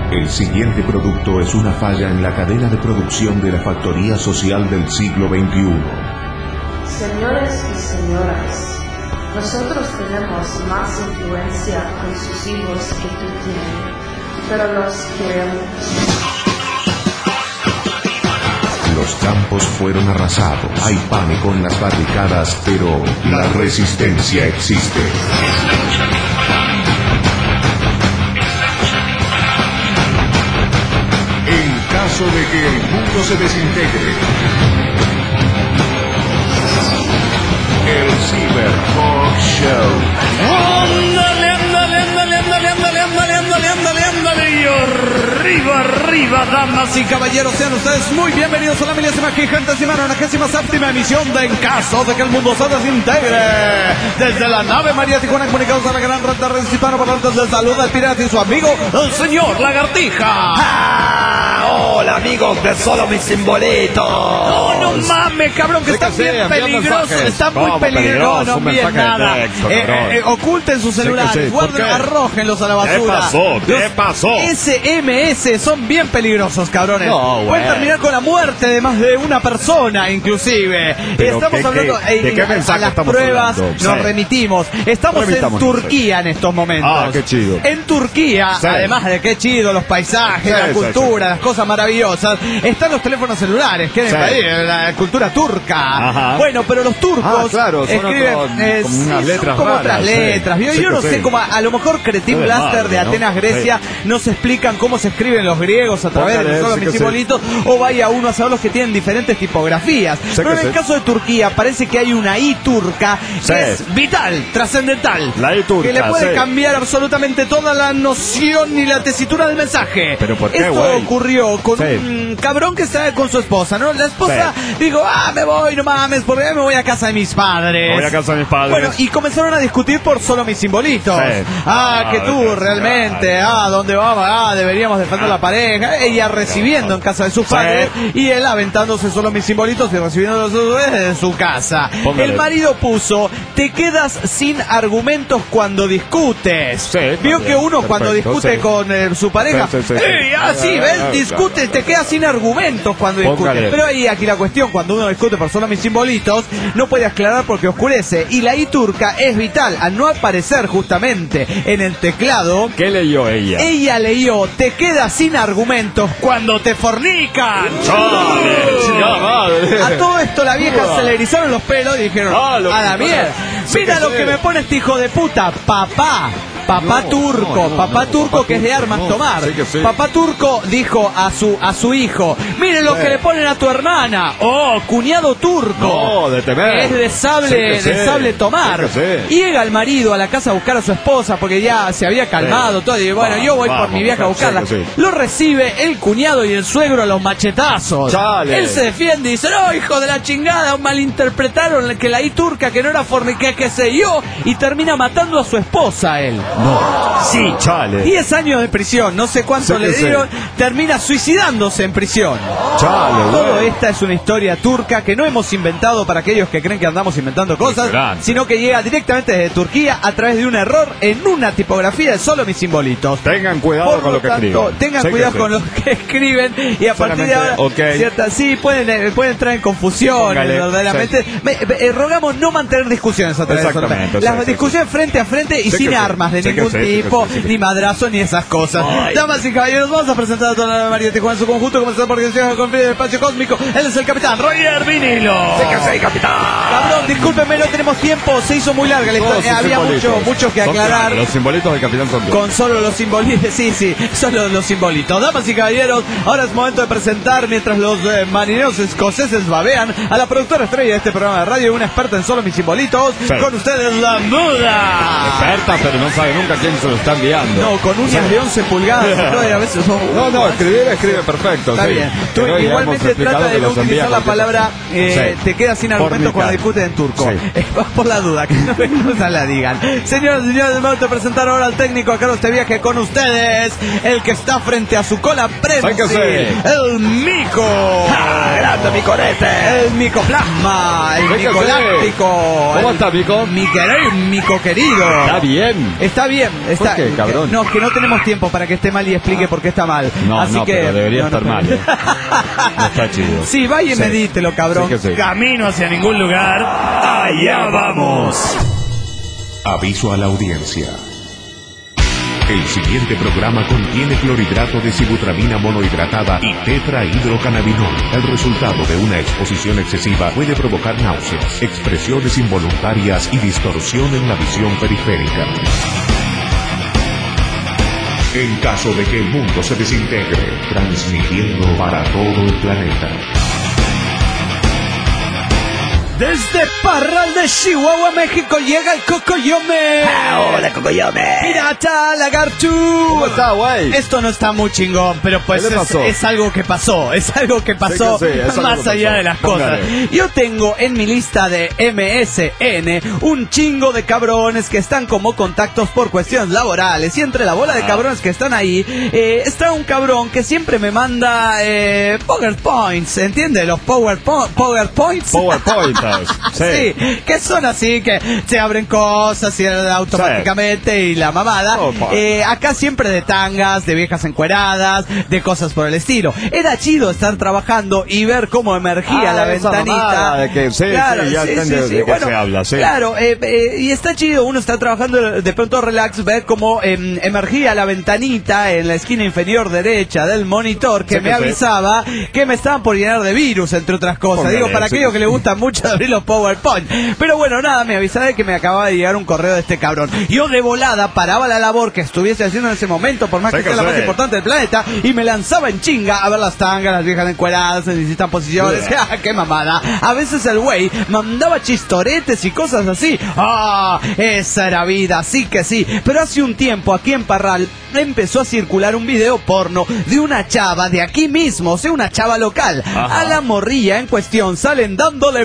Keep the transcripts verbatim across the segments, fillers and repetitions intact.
El siguiente producto es una falla en la cadena de producción de la factoría social del siglo veintiuno. Señores y señoras, nosotros tenemos más influencia con sus hijos que tú tienes, pero los queremos. Los campos fueron arrasados, hay pánico en las barricadas, pero la resistencia existe. En caso de que el mundo se desintegre, el Cyber Talk Show. ¡Ándale, ándale, ándale, ándale, ándale, ándale, ándale, ándale, ándale! Y arriba, arriba, damas y caballeros, sean ustedes muy bienvenidos a la milésima quincuagésima nonagésima séptima emisión de En Caso de que el Mundo se Desintegre. Desde la nave María Tijuana, comunicados a la gran red de redes hispanoparlantes, les saluda el pirata y su amigo, el señor Lagartija. ¡Ah! Hola, amigos de Solo Mis Simbolitos. No, no mames, cabrón, que está bien peligroso. Está muy peligroso. No, no envíen nada. Eh, eh, oculten sus celulares, guarden, arrójenlos a la basura. ¿Qué pasó? ¿Qué Los pasó? S M S son bien peligrosos, cabrones. No, pueden terminar con la muerte de más de una persona, inclusive. Pero Estamos ¿qué, hablando qué, eh, ¿de qué mensaje a las estamos pruebas hablando? nos Sí. remitimos. Estamos Remitamos en Turquía en estos momentos. Ah, qué chido. En Turquía, Sí. además de qué chido, los paisajes, Sí, la sí, cultura, sí. las cosas maravillosas, están los teléfonos celulares, que en el Sí. país, la cultura turca. Ajá. Bueno, pero los turcos Ah, claro, son escriben otro- eh, como sí, unas son letras como raras, otras sí. letras. Yo, Sí yo que no sí. sé cómo, a lo mejor Cretín Muy Blaster de madre, ¿no? Atenas, Grecia, Sí. nos explican cómo se escriben los griegos a través Póngale, de solo sí mis que sí. simbolitos, o vaya uno a saber los que tienen diferentes tipografías. Sí Pero que en el sí. caso de Turquía parece que hay una I turca Sí. que es vital, trascendental. La I turca, que le puede sí. cambiar absolutamente toda la noción y la tesitura del mensaje. ¿Pero por qué, Esto güey? ocurrió con Sí. un cabrón que está con su esposa, ¿no? La esposa dijo, ah, me voy, no mames, porque me voy a casa de mis padres. Voy a casa de mis padres. Bueno, y comenzaron a discutir por solo mis simbolitos. Sí. Ah, que Ah, tú sí, realmente, ah, ¿dónde vamos? Ah, deberíamos defender la pareja. Ella recibiendo en casa de sus Sí. padres y él aventándose solo mis simbolitos y recibiéndolos desde su casa. Póngale. El marido puso, te quedas sin argumentos cuando discutes. Sí, Vio también, que uno cuando perfecto, discute sí. con eh, su pareja, Sí, sí, sí, ¡ey, sí. ah, sí, ves, discute, te quedas sin argumentos cuando discute. Póngale. Pero ahí aquí la cuestión, cuando uno discute por solo mis simbolitos, no puede aclarar porque oscurece. Y la I turca es vital, al no aparecer justamente en el teclado. ¿Qué leyó ella? Ella leyó, te quedas sin argumentos cuando te fornican. ¡Chale! ¡Chingada madre! A todo esto la vieja se le erizaron los pelos y dijeron, Ah, lo a la que- mierda. sí Mira que lo sí. que me pone este hijo de puta, papá. Papá No, turco, no, no, papá no, turco papá que es de turco, armas no, tomar. sí que sí. Papá turco dijo a su a su hijo, miren lo Sí. que le ponen a tu hermana. Oh, cuñado turco. No, de temer. Es de sable, Sí que de sí. sable tomar. Sí que sí. Y llega el marido a la casa a buscar a su esposa porque ya se había calmado Sí. todo. Y bueno, Vamos, yo voy por vamos, mi viaje a sí buscarla. que sí. Lo recibe el cuñado y el suegro a los machetazos. Chale. Él se defiende y dice, no, hijo de la chingada, malinterpretaron que la I turca, que no era fornique, que sé yo, y termina matando a su esposa él. No. Sí, Chale. diez años de prisión, no sé cuánto Sí le que sí. dieron, termina suicidándose en prisión. Chale, Todo güey. esta es una historia turca que no hemos inventado para aquellos que creen que andamos inventando cosas, Impresionante. sino que llega directamente desde Turquía a través de un error en una tipografía de solo mis simbolitos. Tengan cuidado Por con lo lo que tanto, escriben. tengan Sí que cuidado sí. con lo que escriben y a partir de ahora, Solamente, ok. cierta, sí, pueden, eh, pueden entrar en confusión, Póngale, verdaderamente. Me- eh, rogamos no mantener discusiones a través de Exactamente, eso. Las sí, sí, discusiones frente a frente y Sí sin que sí. armas de Sí que ningún sí, sí que tipo, sí, sí que ni sí. madrazo, ni esas cosas. Ay. Damas y caballeros, vamos a presentar a toda la María Tijuana en su conjunto, comenzando por el con del espacio cósmico. Él es el capitán Roger Vinilo. Sí que sí, capitán. Cabrón, discúlpeme, no tenemos tiempo, se hizo muy larga la Todos historia. sus Había simbolitos. mucho, mucho que Son aclarar. claros, los simbolitos del capitán son Con solo los simbolitos, sí, sí, solo los simbolitos. Damas y caballeros, ahora es momento de presentar, mientras los eh, marineros escoceses babean, a la productora estrella de este programa de radio, una experta en solo mis simbolitos. Sí. Con ustedes, la muda. experta, pero no sabe nunca quién se lo está enviando. No, con uñas de once pulgadas, y a veces son... No, no, escribir escribe perfecto. Está sí. bien. Tú Pero ya igualmente hemos explicado trata de que no los envía utilizar la cualquier palabra cosa. eh, Sí. te queda sin argumentos cuando Fornicar. discuten en turco. Sí. Eh, por la duda, que no, no se la digan. Señoras y señores, es momento de presentar ahora al técnico a cargo de este viaje con ustedes, el que está frente a su cola prensil, Sáquese. el mico. ¡Ah, grande mi corete! El micoplasma, el Sáquese. micoláctico. ¿Cómo el está, mico? Mi querido, mico querido. Está bien. Está está bien. Está, ¿Por qué, cabrón? No, que no tenemos tiempo para que esté mal y explique por qué está mal. No, Así no, que, pero debería no, estar no, mal. ¿eh? No está chido. Sí, vaya y Sí. medítelo, cabrón. Sí que sí. Camino hacia ningún lugar. Allá vamos. Aviso a la audiencia. El siguiente programa contiene clorhidrato de sibutramina monohidratada y tetrahidrocannabinol. El resultado de una exposición excesiva puede provocar náuseas, expresiones involuntarias y distorsión en la visión periférica. En caso de que el mundo se desintegre, transmitiendo para todo el planeta. Desde Parral de Chihuahua, México, llega el Cocoyome. Ah, hola, Cocoyome. Pirata Lagartu. ¿Cómo está, güey? Esto no está muy chingón, pero pues ¿Qué le es, pasó? es algo que pasó. Es algo que pasó Sí que sí, es algo más que allá pasó. de las Póngale. cosas. Yo tengo en mi lista de M S N un chingo de cabrones que están como contactos por cuestiones laborales. Y entre la bola de Ah. cabrones que están ahí, eh, está un cabrón que siempre me manda eh, PowerPoints. ¿Entiendes? Los PowerPo- PowerPoints. PowerPoint. Sí. Sí, que son así, que se abren cosas y automáticamente y la mamada. Oh, pa. Eh, acá siempre de tangas, de viejas encueradas, de cosas por el estilo. Era chido estar trabajando y ver cómo emergía Ah, la esa ventanita. mamada de que- sí, claro, sí, ya entiendo de qué se habla, sí. Claro, eh, eh, y está chido, uno está trabajando de pronto relax, ver cómo eh, emergía la ventanita en la esquina inferior derecha del monitor que Sí, me que sí. avisaba que me estaban por llenar de virus, entre otras cosas. Póngale, Digo, para sí, aquellos que que le sí. gusta mucho abrir los PowerPoint. Pero bueno, nada, me avisaba de que me acababa de llegar un correo de este cabrón. Yo de volada paraba la labor que estuviese haciendo en ese momento, por más Sí que que sea la sí. más importante del planeta, y me lanzaba en chinga a ver las tangas, las viejas encueradas en distintas posiciones. ¡Ja, qué mamada! A veces el güey mandaba chistoretes y cosas así. ¡Ah! Esa era vida, sí que sí. Pero hace un tiempo aquí en Parral empezó a circular un video porno de una chava de aquí mismo, o sea, una chava local. Ajá. A la morrilla en cuestión salen dándole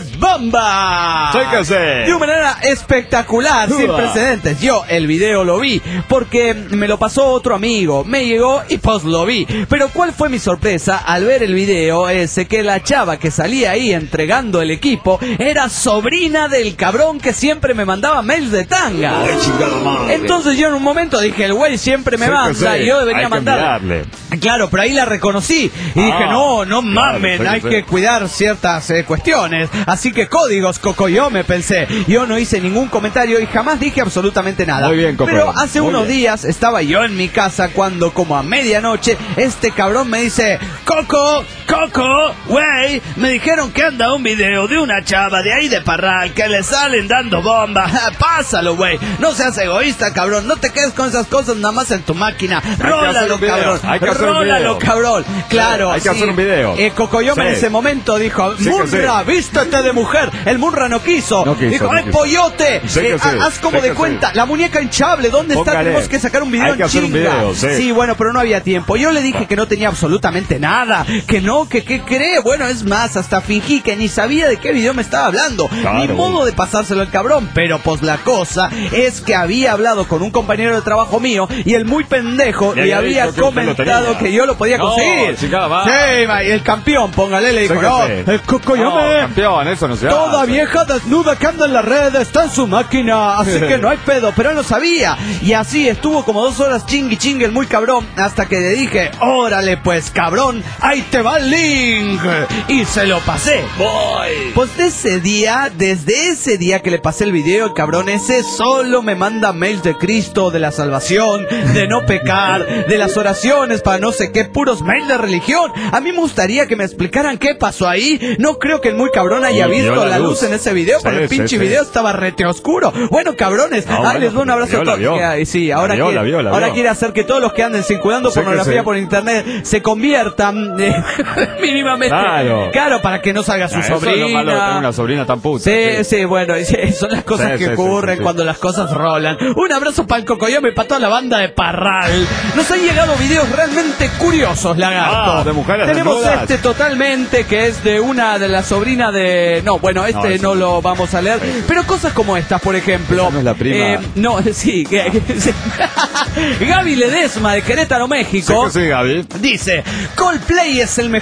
bomba. Sí que sí. De una manera espectacular, sin Uah. precedentes. Yo el video lo vi porque me lo pasó otro amigo, me llegó y pues lo vi. Pero ¿cuál fue mi sorpresa al ver el video ese? Que la chava que salía ahí entregando el equipo era sobrina del cabrón que siempre me mandaba mails de tanga. Ay, chingada madre. Entonces yo en un momento dije, el güey siempre me Sí que manda sí. y yo debería Hay que mandar. mirarle. Claro, pero ahí la reconocí y Ah, dije, no, no claro, mamen, sí que hay sí. que cuidar ciertas eh, cuestiones. Así que códigos, Coco, yo me pensé. Yo no hice ningún comentario y jamás dije absolutamente nada. Muy bien, Coco. Pero hace Muy unos bien. días estaba yo en mi casa cuando como a medianoche este cabrón me dice, Coco, Coco, güey, me dijeron que anda un video de una chava de ahí de Parral que le salen dando bomba. Pásalo, güey. No seas egoísta, cabrón. No te quedes con esas cosas nada más en tu máquina. que hacer Rólalo, un video. cabrón. Hay que hacer un Rólalo, video. cabrón. Claro. Hay que sí. hacer un video. Eh, Cocoyome Sí. en ese momento dijo, Sí que Munra, vístete de mujer. El Munra no quiso. No quiso, dijo, no ay, quiso. pollote. Sí que eh, sí. haz como Sí de que cuenta. sí. La muñeca hinchable, ¿dónde está? Póngale. Tenemos que sacar un video Hay en que hacer un chinga. video, sí. bueno, pero no había tiempo. Yo le dije que no tenía absolutamente nada. Que no, que qué cree. Bueno, es más, hasta fingí que ni sabía de qué video me estaba hablando. Claro. Ni modo de pasárselo al cabrón. Pero pues la cosa es que había hablado con un compañero de trabajo mío y el muy pendejo Le le había había dicho que usted lo comentado tenía. que yo lo podía No, conseguir. chingada, va. Sí, ma, y el campeón, póngale, le dijo, Sí que no, sí. el Cocoyome. No, campeón, eso no se Toda hace. vieja desnuda que anda en la red está en su máquina, así que no hay pedo, pero él lo sabía. Y así estuvo como dos horas chingui chingue el muy cabrón, hasta que le dije, órale pues cabrón, ahí te va el link. Y se lo pasé. Voy. Pues de ese día, desde ese día que le pasé el video, el cabrón ese solo me manda mails de Cristo, de la salvación, de no pecar, de las oraciones para no sé qué, puros mails de religión. A mí me gustaría que me explicaran qué pasó ahí. No creo que el muy cabrón haya Y vio visto la la luz. luz en ese video, Sí, porque el sí, pinche sí. video estaba rete oscuro. Bueno, cabrones, No, ahí bueno, les doy un pero abrazo a la todos. vio, la vio. Y sí, ahora, La vio, quiere, la vio, la ahora vio. quiere hacer que todos los que anden circulando Sí que pornografía sí. por internet se conviertan eh, mínimamente. Claro. Claro, para que no salga su Ah, eso es sobrina. lo malo de tener una sobrina tan puta. Sí, sí, bueno, y sí, son las cosas Sí, que sí, sí, ocurren sí, sí. cuando las cosas rolan. Un abrazo para el Cocoyome y para toda la banda de Parral. Nos han llegado videos realmente curiosos, lagarto. Ah, de mujeres Tenemos desnudas. este totalmente que es de una de las sobrinas de... No, bueno, este No, no, ese no. lo vamos a leer. Pero cosas como estas, por ejemplo. Esa no es la prima. Eh, no, sí. Que, que- sí. Gaby Ledesma de Querétaro, México. Sí que sí, Gaby. Dice, Coldplay es el mejor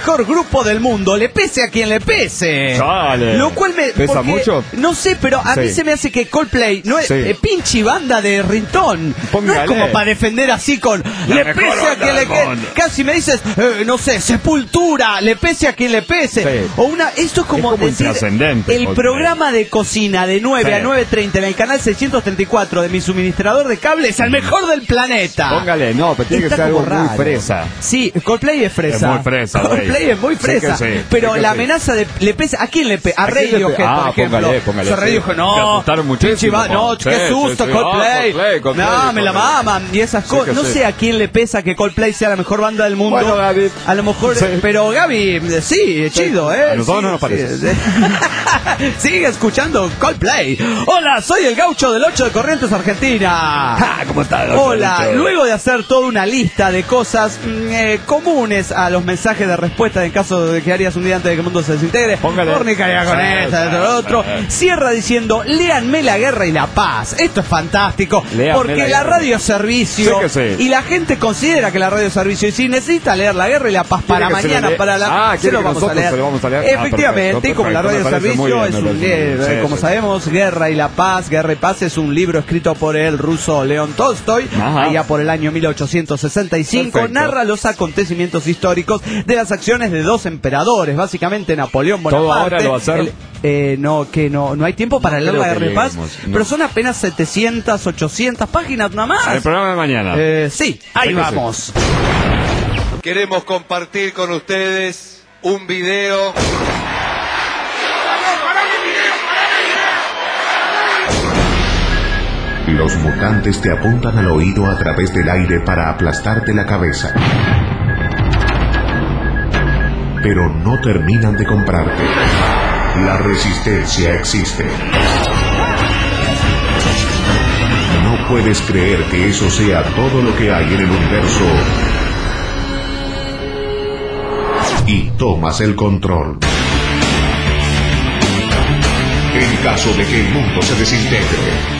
mejor grupo del mundo, le pese a quien le pese. Dale. Lo cual me... ¿Pesa porque, mucho? No sé, pero a Sí. mí se me hace que Coldplay no es Sí. eh, pinche banda de ringtone. Póngale. No es como para defender así con... La le mejor pese a banda quien le del que- mundo. Casi me dices, eh, no sé, Sepultura, le pese a quien le pese. Sí. O una... Esto es como, Es como decir... intrascendente, El Coldplay. programa de cocina de nueve Sí. a nueve treinta en el canal seiscientos treinta y cuatro de mi suministrador de cable es el mejor del planeta. Póngale, no, pero tiene que Está ser algo como muy raro. fresa. Sí, Coldplay es fresa. Es muy fresa, güey. Coldplay es muy Sí que fresa. sí, pero sí que la sí. amenaza de le pesa, ¿a quién le pesa? A ¿A quién le Radiohead, pe- por Ah, ejemplo. póngale, póngale, O sea, sí. Radiohead, Le no. asustaron muchísimo, pinche va- No, con- qué sí, susto, sí, sí. Coldplay. Ah, Coldplay, Coldplay, No, me la Coldplay. maman. Y esas Sí cosas. que No sí. sé a quién le pesa que Coldplay sea la mejor banda del mundo. Bueno, Gaby. A lo mejor, Sí. pero Gaby, sí, chido, ¿eh? A nosotros Sí, no nos parece. sí. Sigue escuchando Coldplay. Hola, soy el gaucho del ocho de Corrientes, Argentina. Ah, ¿cómo está? Hola, luego de hacer toda una lista de cosas mm, eh, comunes a los mensajes de respuesta en caso de que harías un día antes de que el mundo se desintegre, Póngale. fornicaría con Sí, esta, sí, esto, lo otro, sí. cierra diciendo, léanme la guerra y la paz. Esto es fantástico, Léanme porque la la guerra. radio es servicio, Sí que sí. y la gente considera que la radio es servicio, y si necesita leer la guerra y la paz para ¿Quiere que se mañana, le lee? para la... Ah, se ¿quiere lo que vamos a nosotros leer. se lo vamos a leer? Ah, Efectivamente, perfecto, y como la perfecto, radio me es parece muy servicio, bien, es me un, parece muy eh, bien. Sí, como sí. sabemos, Guerra y la Paz, Guerra y Paz es un libro escrito por el ruso León Tolstoy, Ajá. allá por el año mil ochocientos sesenta y cinco, Perfecto. narra los acontecimientos históricos de las acciones de dos emperadores, básicamente Napoleón ¿Todo Bonaparte. ahora lo va a hacer? el- eh, no, que no, no hay tiempo para No leer creo la que Guerra y Paz, lleguemos, no. pero son apenas setecientas, ochocientas páginas nada más. El programa de mañana. Eh, sí, ahí Sí que sí. vamos. Queremos compartir con ustedes un video. Los mutantes te apuntan al oído a través del aire para aplastarte la cabeza. Pero no terminan de comprarte. La resistencia existe. No puedes creer que eso sea todo lo que hay en el universo. Y tomas el control. En caso de que el mundo se desintegre.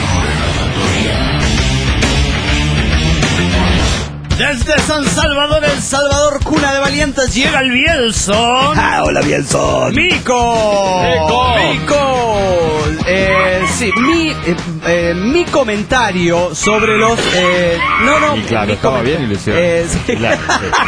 Desde San Salvador, El Salvador, cuna de valientes, llega el Bielson. Ah, hola, Bielson. ¡Mico! ¡Mico! ¡Mico! Eh, sí, mi, eh, eh, mi comentario sobre los... Eh, no, no. Y claro, mi estaba coment- bien y lo hicieron. Eh, sí. Claro,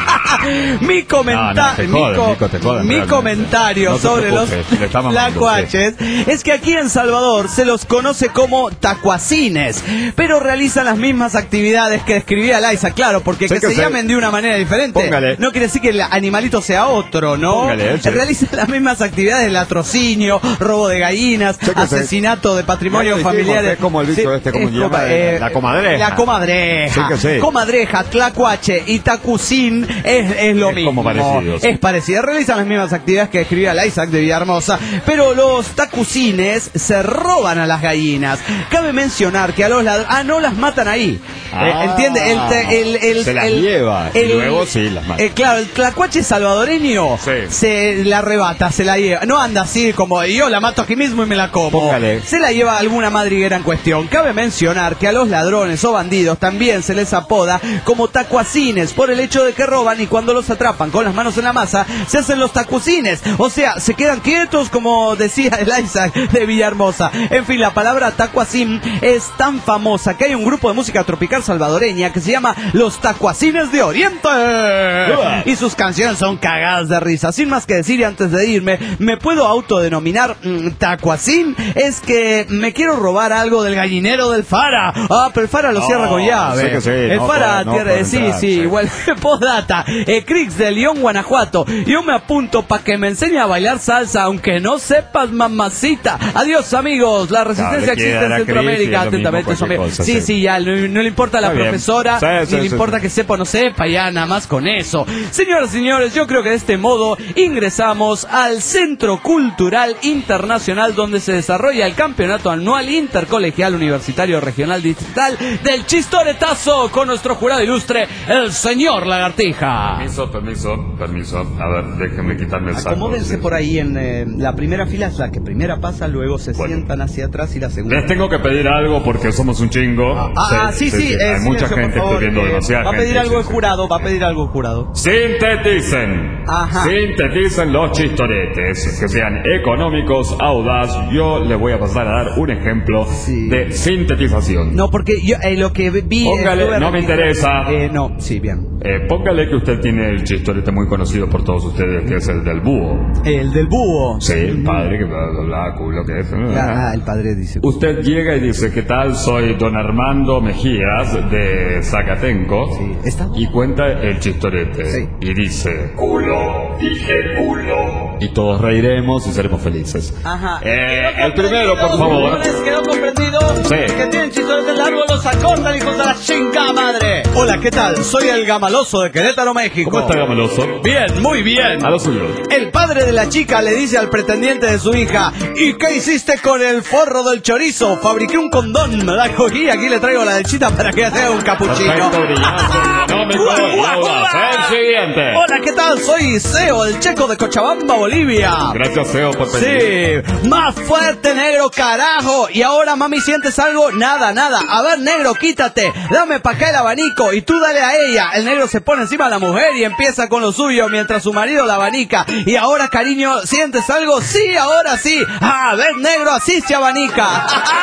mi comentario... No, no, te joden, Mico, te joden, mi realmente. comentario No te sobre los preocupes, le está mamando, tlacuaches es que aquí en Salvador se los conoce como tacuacines, pero realizan las mismas actividades que describía Liza, claro, porque Sí que, que se sí. llamen de una manera diferente Póngale. no quiere decir que el animalito sea otro, ¿no? Póngale, sí. Realizan las mismas actividades: latrocinio, robo de gallinas, Sí que sí. asesinato de patrimonio Ya lo dijimos, familiar. es como el bicho este, ¿cómo es se llama? como, eh, La comadreja. La comadreja. Sí que sí. Comadreja, tlacuache y tacucín es, es lo Es mismo. como parecido, sí. Es parecido. Realizan las mismas actividades que describía la Isaac de Villahermosa, pero los tacucines se roban a las gallinas. Cabe mencionar que a los ladrones... Ah, no las matan ahí. Ah, Eh, ¿Entiende? El, te- el, el, se las el- lleva y el- luego sí las mata. eh, claro, el tlacuache salvadoreño Sí. se la arrebata, se la lleva. No anda así como yo la mato aquí mismo y me la como. Póngale. Se la lleva alguna madriguera en cuestión. Cabe mencionar que a los ladrones o bandidos también se les apoda como tacuacines por el hecho de que roban y cuando los atrapan con las manos en la masa se hacen los tacucines. O sea, se quedan quietos, como decía el Isaac de Villahermosa. En fin, la palabra tacuacín es tan famosa que hay un grupo de música tropical salvadoreña que se llama Los Tacuacines de Oriente. Y sus canciones son cagadas de risa. Sin más que decir, y antes de irme, ¿me puedo autodenominar mm, tacuacín? Es que me quiero robar algo del gallinero del Fara. Ah, pero el Fara lo No, cierra con llave. sé que sí, el no Fara puede- no tierra- puede sí, entrar, sí, sí. igual. Postdata. Eh, Crix de León, Guanajuato. Yo me apunto para que me enseñe a bailar salsa, aunque no sepas, mamacita. Adiós, amigos. La resistencia Claro, existe quiera en la Centroamérica. Cris y es lo Atentamente, mismo su amigo. cualquier cosa, Sí, sí. sí, ya. No, no le importa la Está bien. profesora, Sí, ni sí, le sí, importa sí. que sepa o no sepa, ya nada más con eso. Señoras y señores, yo creo que de este modo ingresamos al Centro Cultural Internacional donde se desarrolla desarrolla el campeonato anual intercolegial universitario regional distrital del Chistoretazo con nuestro jurado ilustre, el señor Lagartija. Permiso, permiso, permiso. A ver, déjenme quitarme el saco. Acomódense sí. por ahí en eh, la primera fila, es la que primera pasa, luego se Bueno. sientan hacia atrás y la segunda. Les tengo que pedir algo porque somos un chingo. Ah, sí, sí, eh, Hay mucha silencio, gente, por favor, estoy viendo eh, demasiada Va a pedir gente, algo el sí, sí. jurado, va a pedir algo el jurado. Sinteticen. Ajá. Sinteticen los chistoretes. Que sean económicos, audaz. Yo les voy a pasar a dar un ejemplo Sí. de sintetización. No, porque yo eh, lo que vi... Póngale, estuve no me registrando- interesa. Eh, no, sí, bien. Eh, póngale que usted tiene el chistorete muy conocido por todos ustedes, que es el del búho. El del búho. Sí, el padre que bla, bla, bla, culo que es. Ah, el padre dice... Usted llega y dice, ¿qué tal? Soy don Armando Mejías de Zacatenco. Sí, ¿está? Y cuenta el chistorete. Sí. Y dice, culo, dije culo. Y todos reiremos y seremos felices. Ajá. Eh, el primero, por favor. ¿No les quedó comprendido? Sí. Que tienen chistoretes largos, los acortan, hijos de la chinga madre. Hola, ¿qué tal? Soy el Gamaloso de Querétaro, México. ¿Cómo está, Gamaloso? Bien, muy bien. A lo suyo. El padre de la chica le dice al pretendiente de su hija: ¿y qué hiciste con el forro del chorizo? Fabriqué un condón, me la cogí, aquí le traigo la lechita para que haga un capuchino. Perfecto, brillante, económico, Guau, guau, audaz. guau. El siguiente. Hola, ¿qué tal? Soy Seo, el checo de Cochabamba, Bolivia. Gracias, Seo, por venir. Sí, más fuerte, negro, carajo. Y ahora, mami, ¿sientes algo? Nada, nada. A ver, negro, quítate. Dame pa' acá el abanico y tú dale a ella. El negro se pone encima de la mujer y empieza con lo suyo mientras su marido la abanica. Y ahora, cariño, ¿sientes algo? Sí, ahora sí. Ah, ves, negro, así se abanica.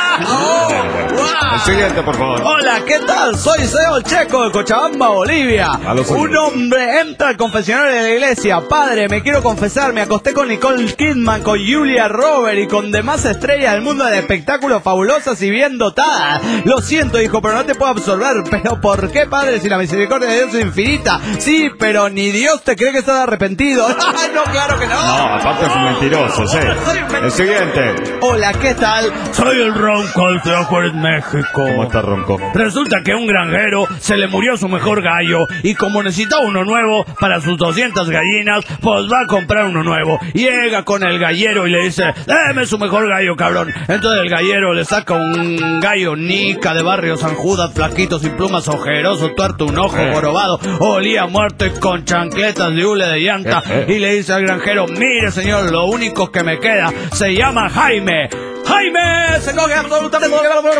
Oh, wow. El siguiente, por favor. Hola, ¿qué tal? Soy Seo el Checo de Cochabamba, Bolivia. A lo suyo. Un hombre entra al confesionario de la iglesia. Padre, me quiero confesar, me acosté con Nicole Kidman, con Julia Roberts y con demás estrellas del mundo del espectáculo fabulosas y bien dotadas. Lo siento, hijo, pero no te puedo absorber. ¿Pero por qué, padre, si la misericordia de Dios es infinita? Sí, pero ni Dios te cree que estás arrepentido. No, claro que no. No, aparte es un mentiroso, sí. El siguiente. Hola, ¿qué tal? Soy el Ronco del Trabajo en México. ¿Cómo está, Ronco? Resulta que un granjero se le murió su mejor gallo y como necesitaba uno nuevo para sus doscientas gallinas, pues va a comprar uno nuevo. Llega con el gallero y le dice: deme su mejor gallo, cabrón. Entonces el gallero le saca un gallo nica de barrio San Judas, flaquito, sin plumas, ojeroso, tuerto, un ojo Eh. jorobado, olía a muerte con chancletas de hule de llanta. Eh, eh. Y le dice al granjero: mire, señor, lo único que me queda se llama Jaime. ¡Jaime! Se coge absolutamente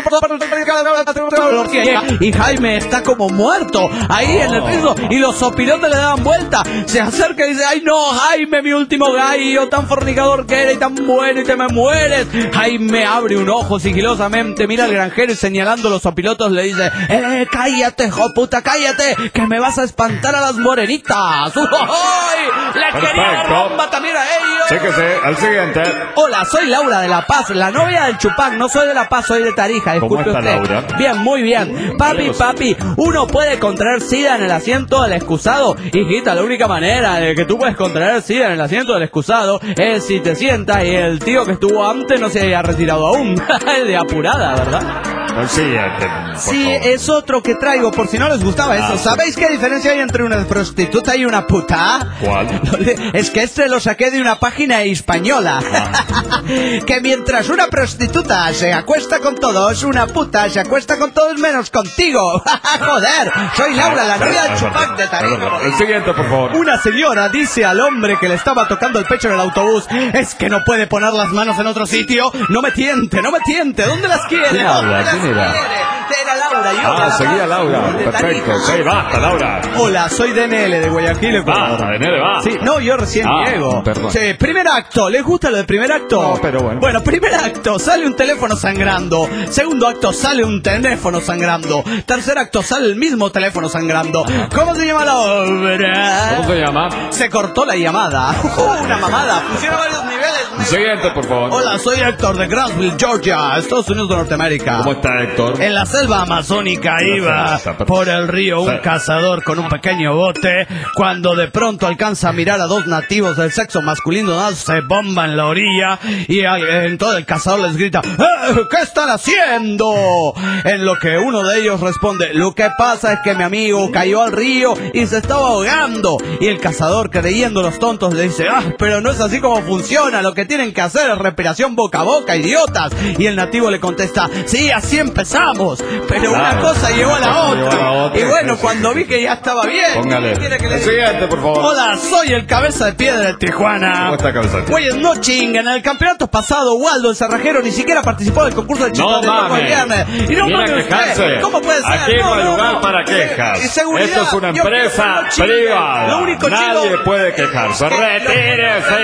todo. Y Jaime está como muerto ahí en el piso y los sopilotes le dan vuelta. Se acerca y dice: ay no, Jaime, mi último gallo, tan fornicador que era y tan bueno y te me mueres. Jaime abre un ojo sigilosamente, mira al granjero y señalando los sopilotos le dice: eh, cállate, jo puta, cállate, que me vas a espantar a las morenitas. ¡Uy! Le quería la Perfecto. romba también a ellos. Chéquese, al siguiente. Hola, soy Laura de La Paz, la novia del Chupac. No soy de La Paz, soy de Tarija. ¿Cómo Disculpe está, usted. Laura? Bien, muy bien. Papi, papi, uno puede contraer SIDA en el asiento del excusado. Hijita, la única manera de que tú puedes contraer SIDA en el asiento del excusado es si te sientas y el tío que estuvo antes no se haya retirado aún. De apurada, ¿verdad? El siguiente, por Sí, favor. es otro que traigo, por si no les gustaba eso. Ah, ¿Sabéis qué diferencia hay entre una prostituta y una puta? ¿Cuál? Es que este lo saqué de una página española. Que mientras una prostituta se acuesta con todos, una puta se acuesta con todos menos contigo. Joder, soy Laura, la novia del Es Chupac de verdad, es verdad. Tarija. El siguiente, por favor. Una señora dice al hombre que le estaba tocando el pecho en el autobús: es que no puede poner las manos en otro sitio. No me tiente, no me tiente. ¿Dónde las quiere? ¿Quién ¿Dónde habla? las ¿Quién era? quiere? Era Laura, yo. Ah, de seguía La Laura. Paz, de Perfecto. Tarija. Sí, basta, Laura. Hola, soy D N L de Guayaquil, Ecuador. Basta, de nere, va. Sí, no, yo recién Ah, llego. perdón. Sí, primer acto, ¿les gusta lo del primer acto? No, pero bueno. Bueno, primer acto, sale un teléfono sangrando. Segundo acto, sale un teléfono sangrando. Tercer acto, sale el mismo teléfono sangrando. ¿Cómo se llama la obra? ¿Cómo se llama? Se cortó la llamada. Una mamada, funciona a varios niveles. El siguiente, por favor. Hola, soy Héctor de Grantsville, Georgia, Estados Unidos de Norteamérica. ¿Cómo está, pasa, Héctor? En la selva amazónica iba por el río un cazador con un pequeño bote, cuando de pronto alcanza a mirar a dos nativos del sexo masculino dándose bomba en la orilla, y entonces el cazador les grita: ¡Eh, ¿qué están haciendo? En lo que uno de ellos responde: lo que pasa es que mi amigo cayó al río y se estaba ahogando. Y el cazador, creyendo los tontos, le dice: ah, pero no es así como funciona, lo que tienen que hacer es respiración boca a boca, idiotas. Y el nativo le contesta: sí, así empezamos, pero claro, una cosa llevó a la otra. A la otra. Y bueno, cuando vi que ya estaba bien, póngale que el siguiente, por favor. Hola, soy el cabeza de piedra de Tijuana. ¿Cómo está, cabeza de piedra? Güeyes, no chinguen. En el campeonato pasado, Waldo, el cerrajero, ni siquiera participó del concurso de chistes no de Loco el Viernes. Y no mames usted, ¿cómo puede ser? Aquí no hay no, lugar no, para no, quejas. Eh, seguridad, esto es una empresa yo, privada. Lo único Nadie chido, puede quejarse. Retírese.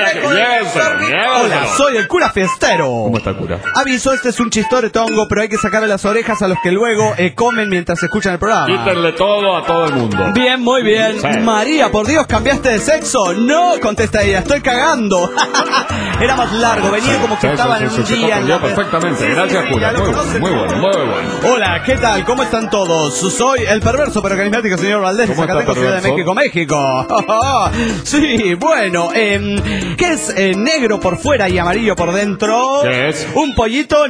Hola, soy el cura fiestero. ¿Cómo está el cura? Aviso, este es un chistoretongo, pero hay que sacarle las orejas a los que luego eh, comen mientras escuchan el programa. Quítenle todo a todo el mundo. Bien, muy bien. Sí. María, por Dios, ¿cambiaste de sexo? No, contesta ella, estoy cagando. Era más largo, venía como que sí, estaba sí, en sí, un sí, día. Sí, perfectamente, sí, gracias, sí, cura. sí, Muy bueno, muy bueno, muy bueno. Hola, ¿qué tal? ¿Cómo están todos? Soy el perverso pero carismático señor Valdés de Zacatecas, Ciudad de México, México. Sí, bueno, eh, ¿qué es eh, negro por fuera y amarillo por dentro? ¿Qué es? Un pollito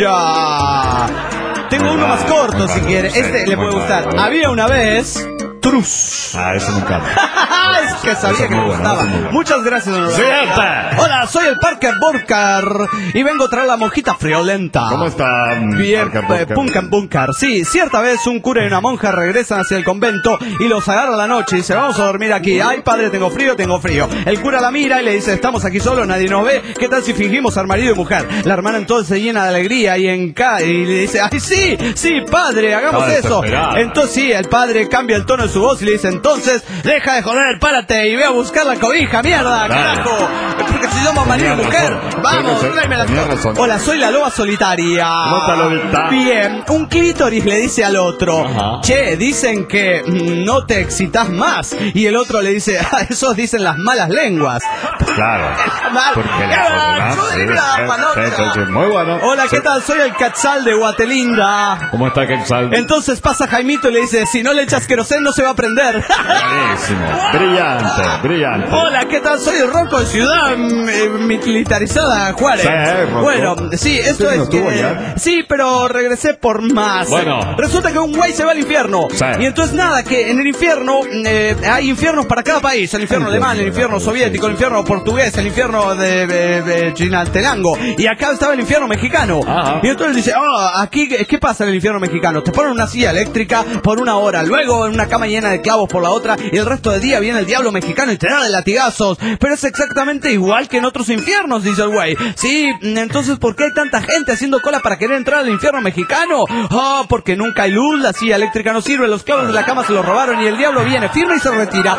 ninja. Tengo muy uno mal, más corto muy si mal, quiere. sí, Este le muy puede mal, gustar. muy mal. Había una vez Trus. Ah, eso me encanta. Es que sabía que me bueno, gustaba. bueno. Muchas gracias, don Siguiente. Hola, soy el Parker Burkar y vengo a traer la monjita friolenta. ¿Cómo está? Bien, Parker, eh, Punkan Bunkar. Sí, cierta vez un cura y una monja regresan hacia el convento y los agarra la noche y dice: vamos a dormir aquí. Ay, padre, tengo frío, tengo frío. El cura la mira y le dice: estamos aquí solos, nadie nos ve. ¿Qué tal si fingimos ser marido y mujer? La hermana entonces se llena de alegría y, en ca y le dice: ay, sí, sí, padre, hagamos Estaba eso. desesperada. Entonces sí, el padre cambia el tono de su voz y le dice: entonces, deja de joder, párate y ve a buscar la cobija, mierda, Dale. carajo. Porque si somos marido y Tenía mujer, razón. vamos, Tenía tráeme las razón. cosas. Hola, soy la loba solitaria. ¿Cómo está, lobita? Bien, un clítoris le dice al otro: Ajá. che, dicen que mm, no te excitas más. Y el otro le dice: ah, eso dicen las malas lenguas. Claro. Mal. Porque ¡Qué la mal! sí, ¡Sube la sí, manota! sí, sí, sí, muy bueno. Hola, ¿qué Sí. tal? Soy el Quetzal de Guatelinda. ¿Cómo está, Quetzal? Entonces pasa Jaimito y le dice: si no le echas querosén no se va a prender. Buenísimo. Brillante, brillante. Hola, ¿qué tal? Soy el Ronco de Ciudad mm, eh, Militarizada Juárez. Sí, Ronco. Bueno, sí, esto ¿Usted es no estuvo que... allá? Sí, pero regresé por más. Bueno. Resulta que un güey se va al infierno. Sí. Y entonces nada, que en el infierno eh, hay infiernos para cada país. El infierno Ay, alemán, Dios el infierno mío, soviético, sí, el sí. infierno portugués, el infierno de, de, de Chinaltenango. Y acá estaba el infierno mexicano. Ajá. Y entonces dice: ah, aquí, ¿qué pasa en el infierno mexicano? Te ponen una silla eléctrica por una hora, luego en una cama llena de clavos por la otra, y el resto del día viene el diablo mexicano y te da de latigazos. Pero es exactamente igual que en otros infiernos, dice el güey. Sí, entonces, ¿por qué hay tanta gente haciendo cola para querer entrar al infierno mexicano? Ah, porque nunca hay luz, la silla eléctrica no sirve, los clavos de la cama se los robaron y el diablo viene firme y se retira.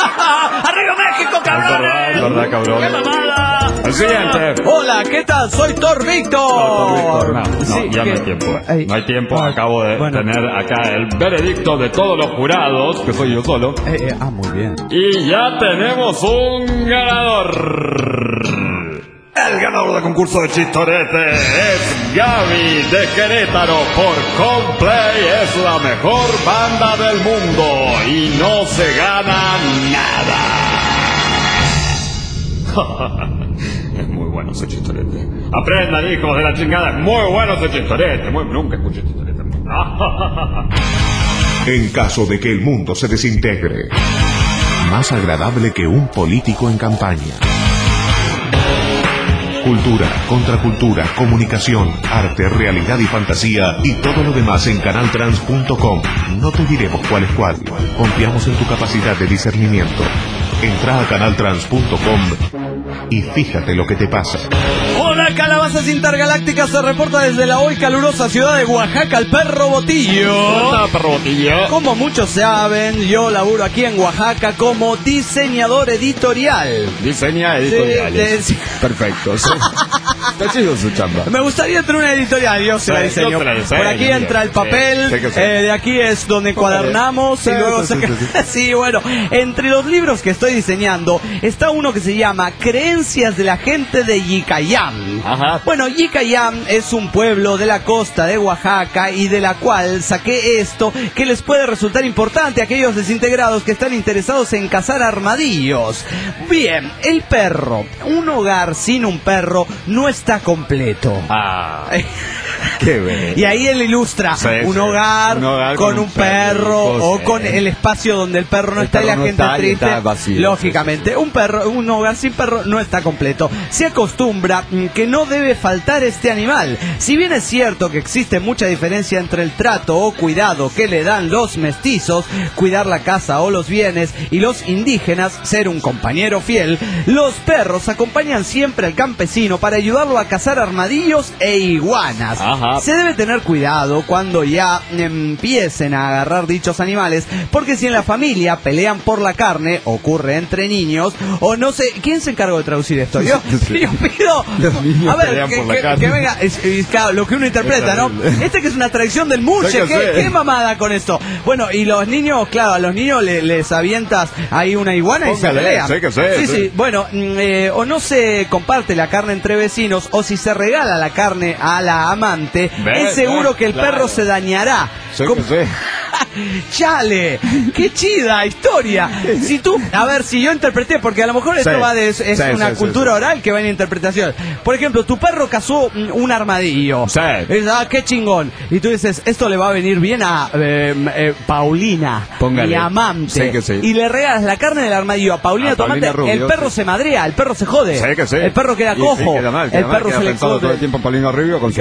¡Arriba México, cabrones! Es verdad, verdad, cabrón. ¡Qué mamada! El siguiente. Hola, ¿qué tal? Soy Thor Víctor. No, no, Sí, ya no ¿qué? hay tiempo. Ay. No hay tiempo. Ay, Acabo de bueno. tener acá el veredicto de todos los jurados, que soy yo solo. Eh, eh, ah, muy bien. Y ya tenemos un ganador. El ganador del concurso de chistorete es Gaby de Querétaro por Coldplay. Es la mejor banda del mundo y no se gana nada. Es muy bueno ese chistorete. Aprendan, hijos de la chingada. Es muy bueno ese chistorete. Muy... Nunca escuché chistorete. En caso de que el mundo se desintegre, más agradable que un político en campaña. Cultura, contracultura, comunicación, arte, realidad y fantasía y todo lo demás en canal trans punto com. No te diremos cuál es cuál. Confiamos en tu capacidad de discernimiento. Entra a canal trans punto com y fíjate lo que te pasa. Hola, calabazas intergalácticas, se reporta desde la hoy calurosa ciudad de Oaxaca el perro Botillo. Hola, perro Botillo. Como muchos saben, yo laburo aquí en Oaxaca como diseñador editorial. Diseña editoriales. Sí, sí. Perfecto, sí. Está chido su chamba. Me gustaría tener una editorial, yo se la diseño. Yo te la diseño, Por aquí tío. entra el papel, Sí, sí que sí. eh, de aquí es donde encuadernamos Sí, y luego sí, saca... sí, sí, Sí, bueno, entre los libros que estoy diseñando está uno que se llama Creencias de la gente de Yicayam. Ajá. Bueno, Yicayam es un pueblo de la costa de Oaxaca y de la cual saqué esto que les puede resultar importante a aquellos desintegrados que están interesados en cazar armadillos. Bien, el perro. Un hogar sin un perro no está completo. Ah, qué bueno. Y ahí él ilustra Sí, un, sí. hogar Un hogar con, con un un perro, perro, o sí. con el espacio donde el perro no El está y perro la no gente está y triste. está vacío, Lógicamente, un perro, un hogar sin perro no está completo. Se acostumbra mm, que no debe faltar este animal. Si bien es cierto que existe mucha diferencia entre el trato o cuidado que le dan los mestizos, cuidar la casa o los bienes, y los indígenas, ser un compañero fiel, los perros acompañan siempre al campesino para ayudarlo a cazar armadillos e iguanas. Ajá. Se debe tener cuidado cuando ya empiecen a agarrar dichos animales, porque si en la familia pelean por la carne, ocurre entre niños, o no sé, ¿quién se encargó de traducir esto? Yo, yo pido, Los niños a ver, pelean que, por la que- carne. que venga, es- es- claro, lo que uno interpreta, ¿no? terrible. Este que es una tradición del Murche, Sí que ¿qué, sí. qué mamada con esto? Bueno, y los niños, claro, a los niños le- les avientas ahí una iguana y se Póngale, pelean. sí que sí, sí, sí. sí. Bueno, mm, eh, o no se comparte la carne entre vecinos, o si se regala la carne a la amante, ¿Ves? es seguro que el Claro. perro se dañará. Sí Com- que sí. ¡Chale! ¡Qué chida historia! Si tú, a ver, si yo interpreté, porque a lo mejor esto Sí. va de, es Sí, una sí, sí, cultura sí. oral que va en interpretación. Por ejemplo, tu perro cazó mm, un armadillo. Sí. Y dices, ah, qué chingón. Y tú dices, esto le va a venir bien a eh, eh, Paulina, Póngale. mi amante. Sí que sí. Y le regalas la carne del armadillo a Paulina, A tu Paulina amante. El Rubio, perro sí. se madrea, el perro se jode. Sí que sí. El perro queda Y- cojo. y queda mal, queda el mal, perro queda se le pensado todo el jode. tiempo en Paulino Rubio con su...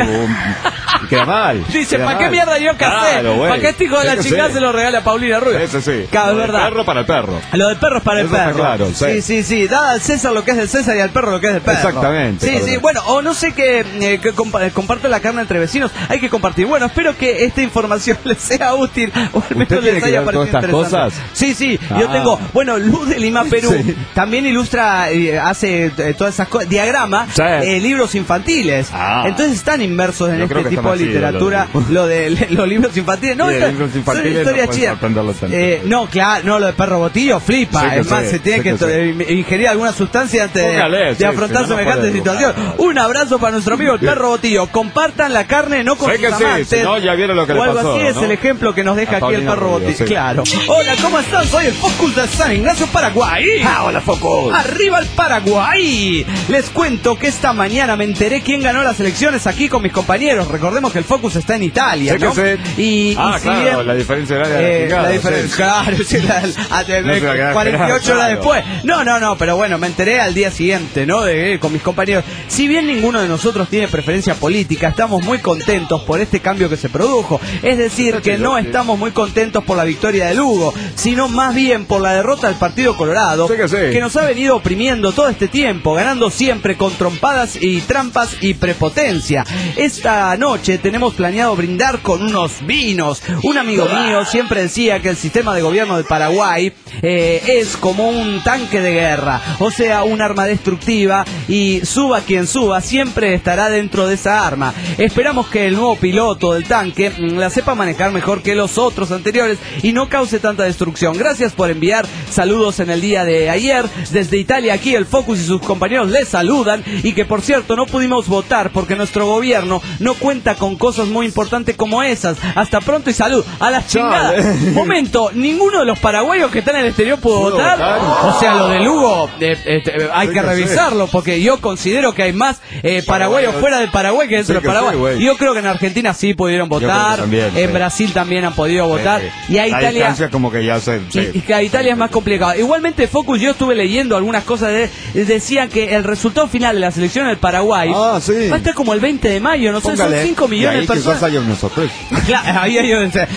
y queda mal. Dice, queda ¿para qué mal. mierda yo casé? Claro, güey. ¿Para qué este hijo de Sí la que chingada sí. se lo regala a Paulina Rubio? Eso sí. Claro, es Lo del verdad. perro para el perro. Lo del perro es para el Eso está perro. claro, sí, sí. sí, sí. Da al César lo que es del César y al perro lo que es del perro. Exactamente, Sí, sí. Pablo. Bueno, o no sé qué, eh, que compa- comparte la carne entre vecinos. Hay que compartir. Bueno, espero que esta información les sea útil o al menos ¿Usted tiene les que haya ver todas parecido estas interesante. cosas? Sí, sí. Yo Ah. tengo, bueno, Luz de Lima, Perú, Sí. también ilustra, eh, hace eh, todas esas cosas, diagrama, Sí. eh, libros infantiles. Ah. Entonces están inmersos en Yo creo este que tipo de están así, literatura, lo de- lo de los libros infantiles. No, Sí, esto- libros son infantiles no historias pueden chidas. sorprenderlo tanto. Eh, no, claro, no, lo de perro botillo flipa. Sí que es más, sí, se tiene sí que, que to- sí. eh, ingerir alguna sustancia antes de, Póngale, de sí, afrontar si no, no semejante puede situación. dibujar. Un abrazo para nuestro amigo el perro botillo. Compartan la carne, no con Sí sus que sí, amantes. si no, ya vieron lo que o le algo pasó, así es ¿no? el ejemplo que nos deja A aquí el Paulina perro Rubio, botillo. sí. Claro. Hola, ¿cómo están? Soy el Focus de San Ignacio, Paraguay. Ah, hola, Focus. Arriba el Paraguay. Les cuento que esta mañana me enteré quién ganó las elecciones aquí con mis compañeros. Recordemos que el Focus está en Italia, Sí que ¿no? sí. Y, Ah, y si claro, bien- la diferencia horaria eh, mexicana, la sí. diferencia, claro, sí, la- a- de- No se va a quedar cuarenta y ocho esperando, horas claro. después. No, no, no, pero bueno, me enteré al día siguiente, ¿no? De, eh, con mis compañeros. Si bien ninguno de nosotros tiene preferencia política, estamos muy contentos por este cambio que se produjo. Es decir, que no estamos muy contentos por la victoria de Lugo, sino más bien por la derrota del Partido Colorado, Sí que sí. nos ha venido oprimiendo todo este tiempo, ganando siempre con trompadas y trampas y prepotencia. Esta noche tenemos planeado brindar con unos vinos. Un amigo mío siempre decía que el sistema de gobierno de Paraguay eh, es como un tanque de guerra, o sea, un arma destructiva, y suba quien suba, siempre estará dentro de esa arma. Esperamos que el nuevo piloto del tanque mm, la sepa manejar mejor que los otros anteriores y no cause tanta destrucción. Gracias por enviar saludos en el día de ayer. Desde Italia, aquí el Focus y sus compañeros les saludan, y que por cierto no pudimos votar porque nuestro gobierno no cuenta con cosas muy importantes como esas. Hasta pronto y salud. A las chingadas. Momento, ninguno de los paraguayos que están en el exterior pudo ¿Pudo votar. votar? O sea, lo de Lugo eh, eh, eh, hay Sí que que revisarlo, porque yo considero que hay más eh, paraguayos fuera del Paraguay que dentro Sí del que Paraguay. sí, güey. Yo creo que en Argentina sí pudieron creo que votar, también, en sí. Brasil también han podido votar, Sí. y a La Italia... distancia como que ya se... sí. Y, y que a Italia es más complicado. Igualmente, Focus, yo estuve leyendo algunas cosas de, decían que el resultado final de las elecciones del Paraguay Ah, sí. va a estar como el veinte de mayo, no sé, son Póngale. cinco millones Y ahí de personas. quizás haya una sorpresa. Claro, ahí hay un- eh, eh, Dale.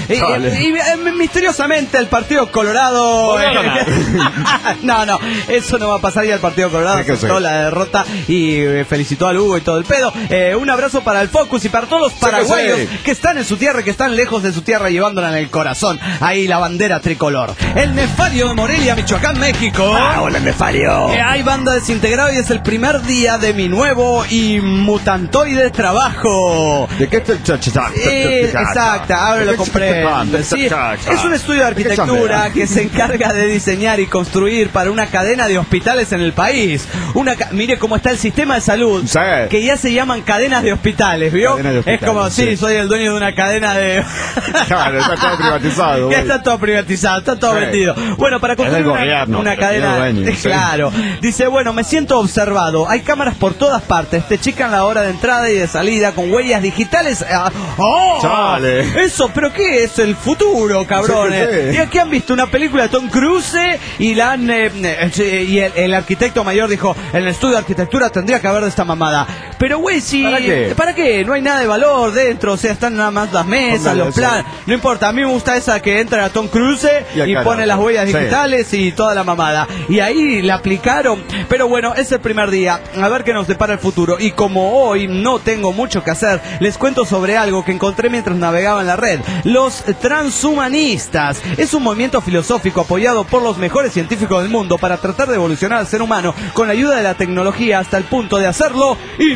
Dale. Y eh, misteriosamente el Partido Colorado... Volvió a ganar. no, no, eso no va a pasar. Ya el Partido Colorado aceptó la derrota y eh, felicitó al Hugo y todo el pedo. Eh, un abrazo para el Focus y para todos los paraguayos sí, sí. que están en su tierra y que están lejos de su tierra llevándola en el corazón. Ahí la bandera tricolor. El Nefario de Morelia, Michoacán, México. Ah, hola, Nefario. Que hay banda desintegrada y es el primer día de mi nuevo y mutantoide trabajo. ¿De qué estoy chacha? Eh, exacto, ahora lo comprendo. Sí, es un estudio de arquitectura que se encarga de diseñar y construir para una cadena de hospitales en el país. Una ca- mire cómo está el sistema de salud, sí. que ya se llaman cadenas de hospitales, ¿vio? Cadena de hospitales, es como, sí, sí. soy el dueño de una cadena de... Claro, está todo privatizado. Ya está todo privatizado, está todo Sí. vendido. Bueno, para construir del una, gobierno, una pero cadena... tiene dueño, sí. Claro. Dice, bueno, me siento observado. Hay cámaras por todas partes. Te checan la hora de entrada y de salida con huellas digitales. Ah, ¡Oh! Chale. Eso, ¿pero qué es? El futuro, cabrones. Sí, sí. Y aquí han visto una película de Tom Cruise y la han... eh, eh, y el, el arquitecto mayor dijo, en el estudio de arquitectura tendría que haber de esta mamada. Pero, güey, si... ¿Para qué? ¿Para qué? No hay nada de valor dentro. O sea, están nada más las mesas, Póngale los eso. planes. No importa, a mí me gusta esa que entra a Tom Cruise Y y, acá pone no. las huellas Sí. digitales y toda la mamada. Y ahí la aplicaron. Pero bueno, es el primer día. A ver qué nos depara el futuro. Y como hoy no tengo mucho que hacer, les cuento sobre algo que encontré mientras navegaba en la red. Los transhumanistas. Es un movimiento filosófico apoyado por los mejores científicos del mundo para tratar de evolucionar al ser humano con la ayuda de la tecnología hasta el punto de hacerlo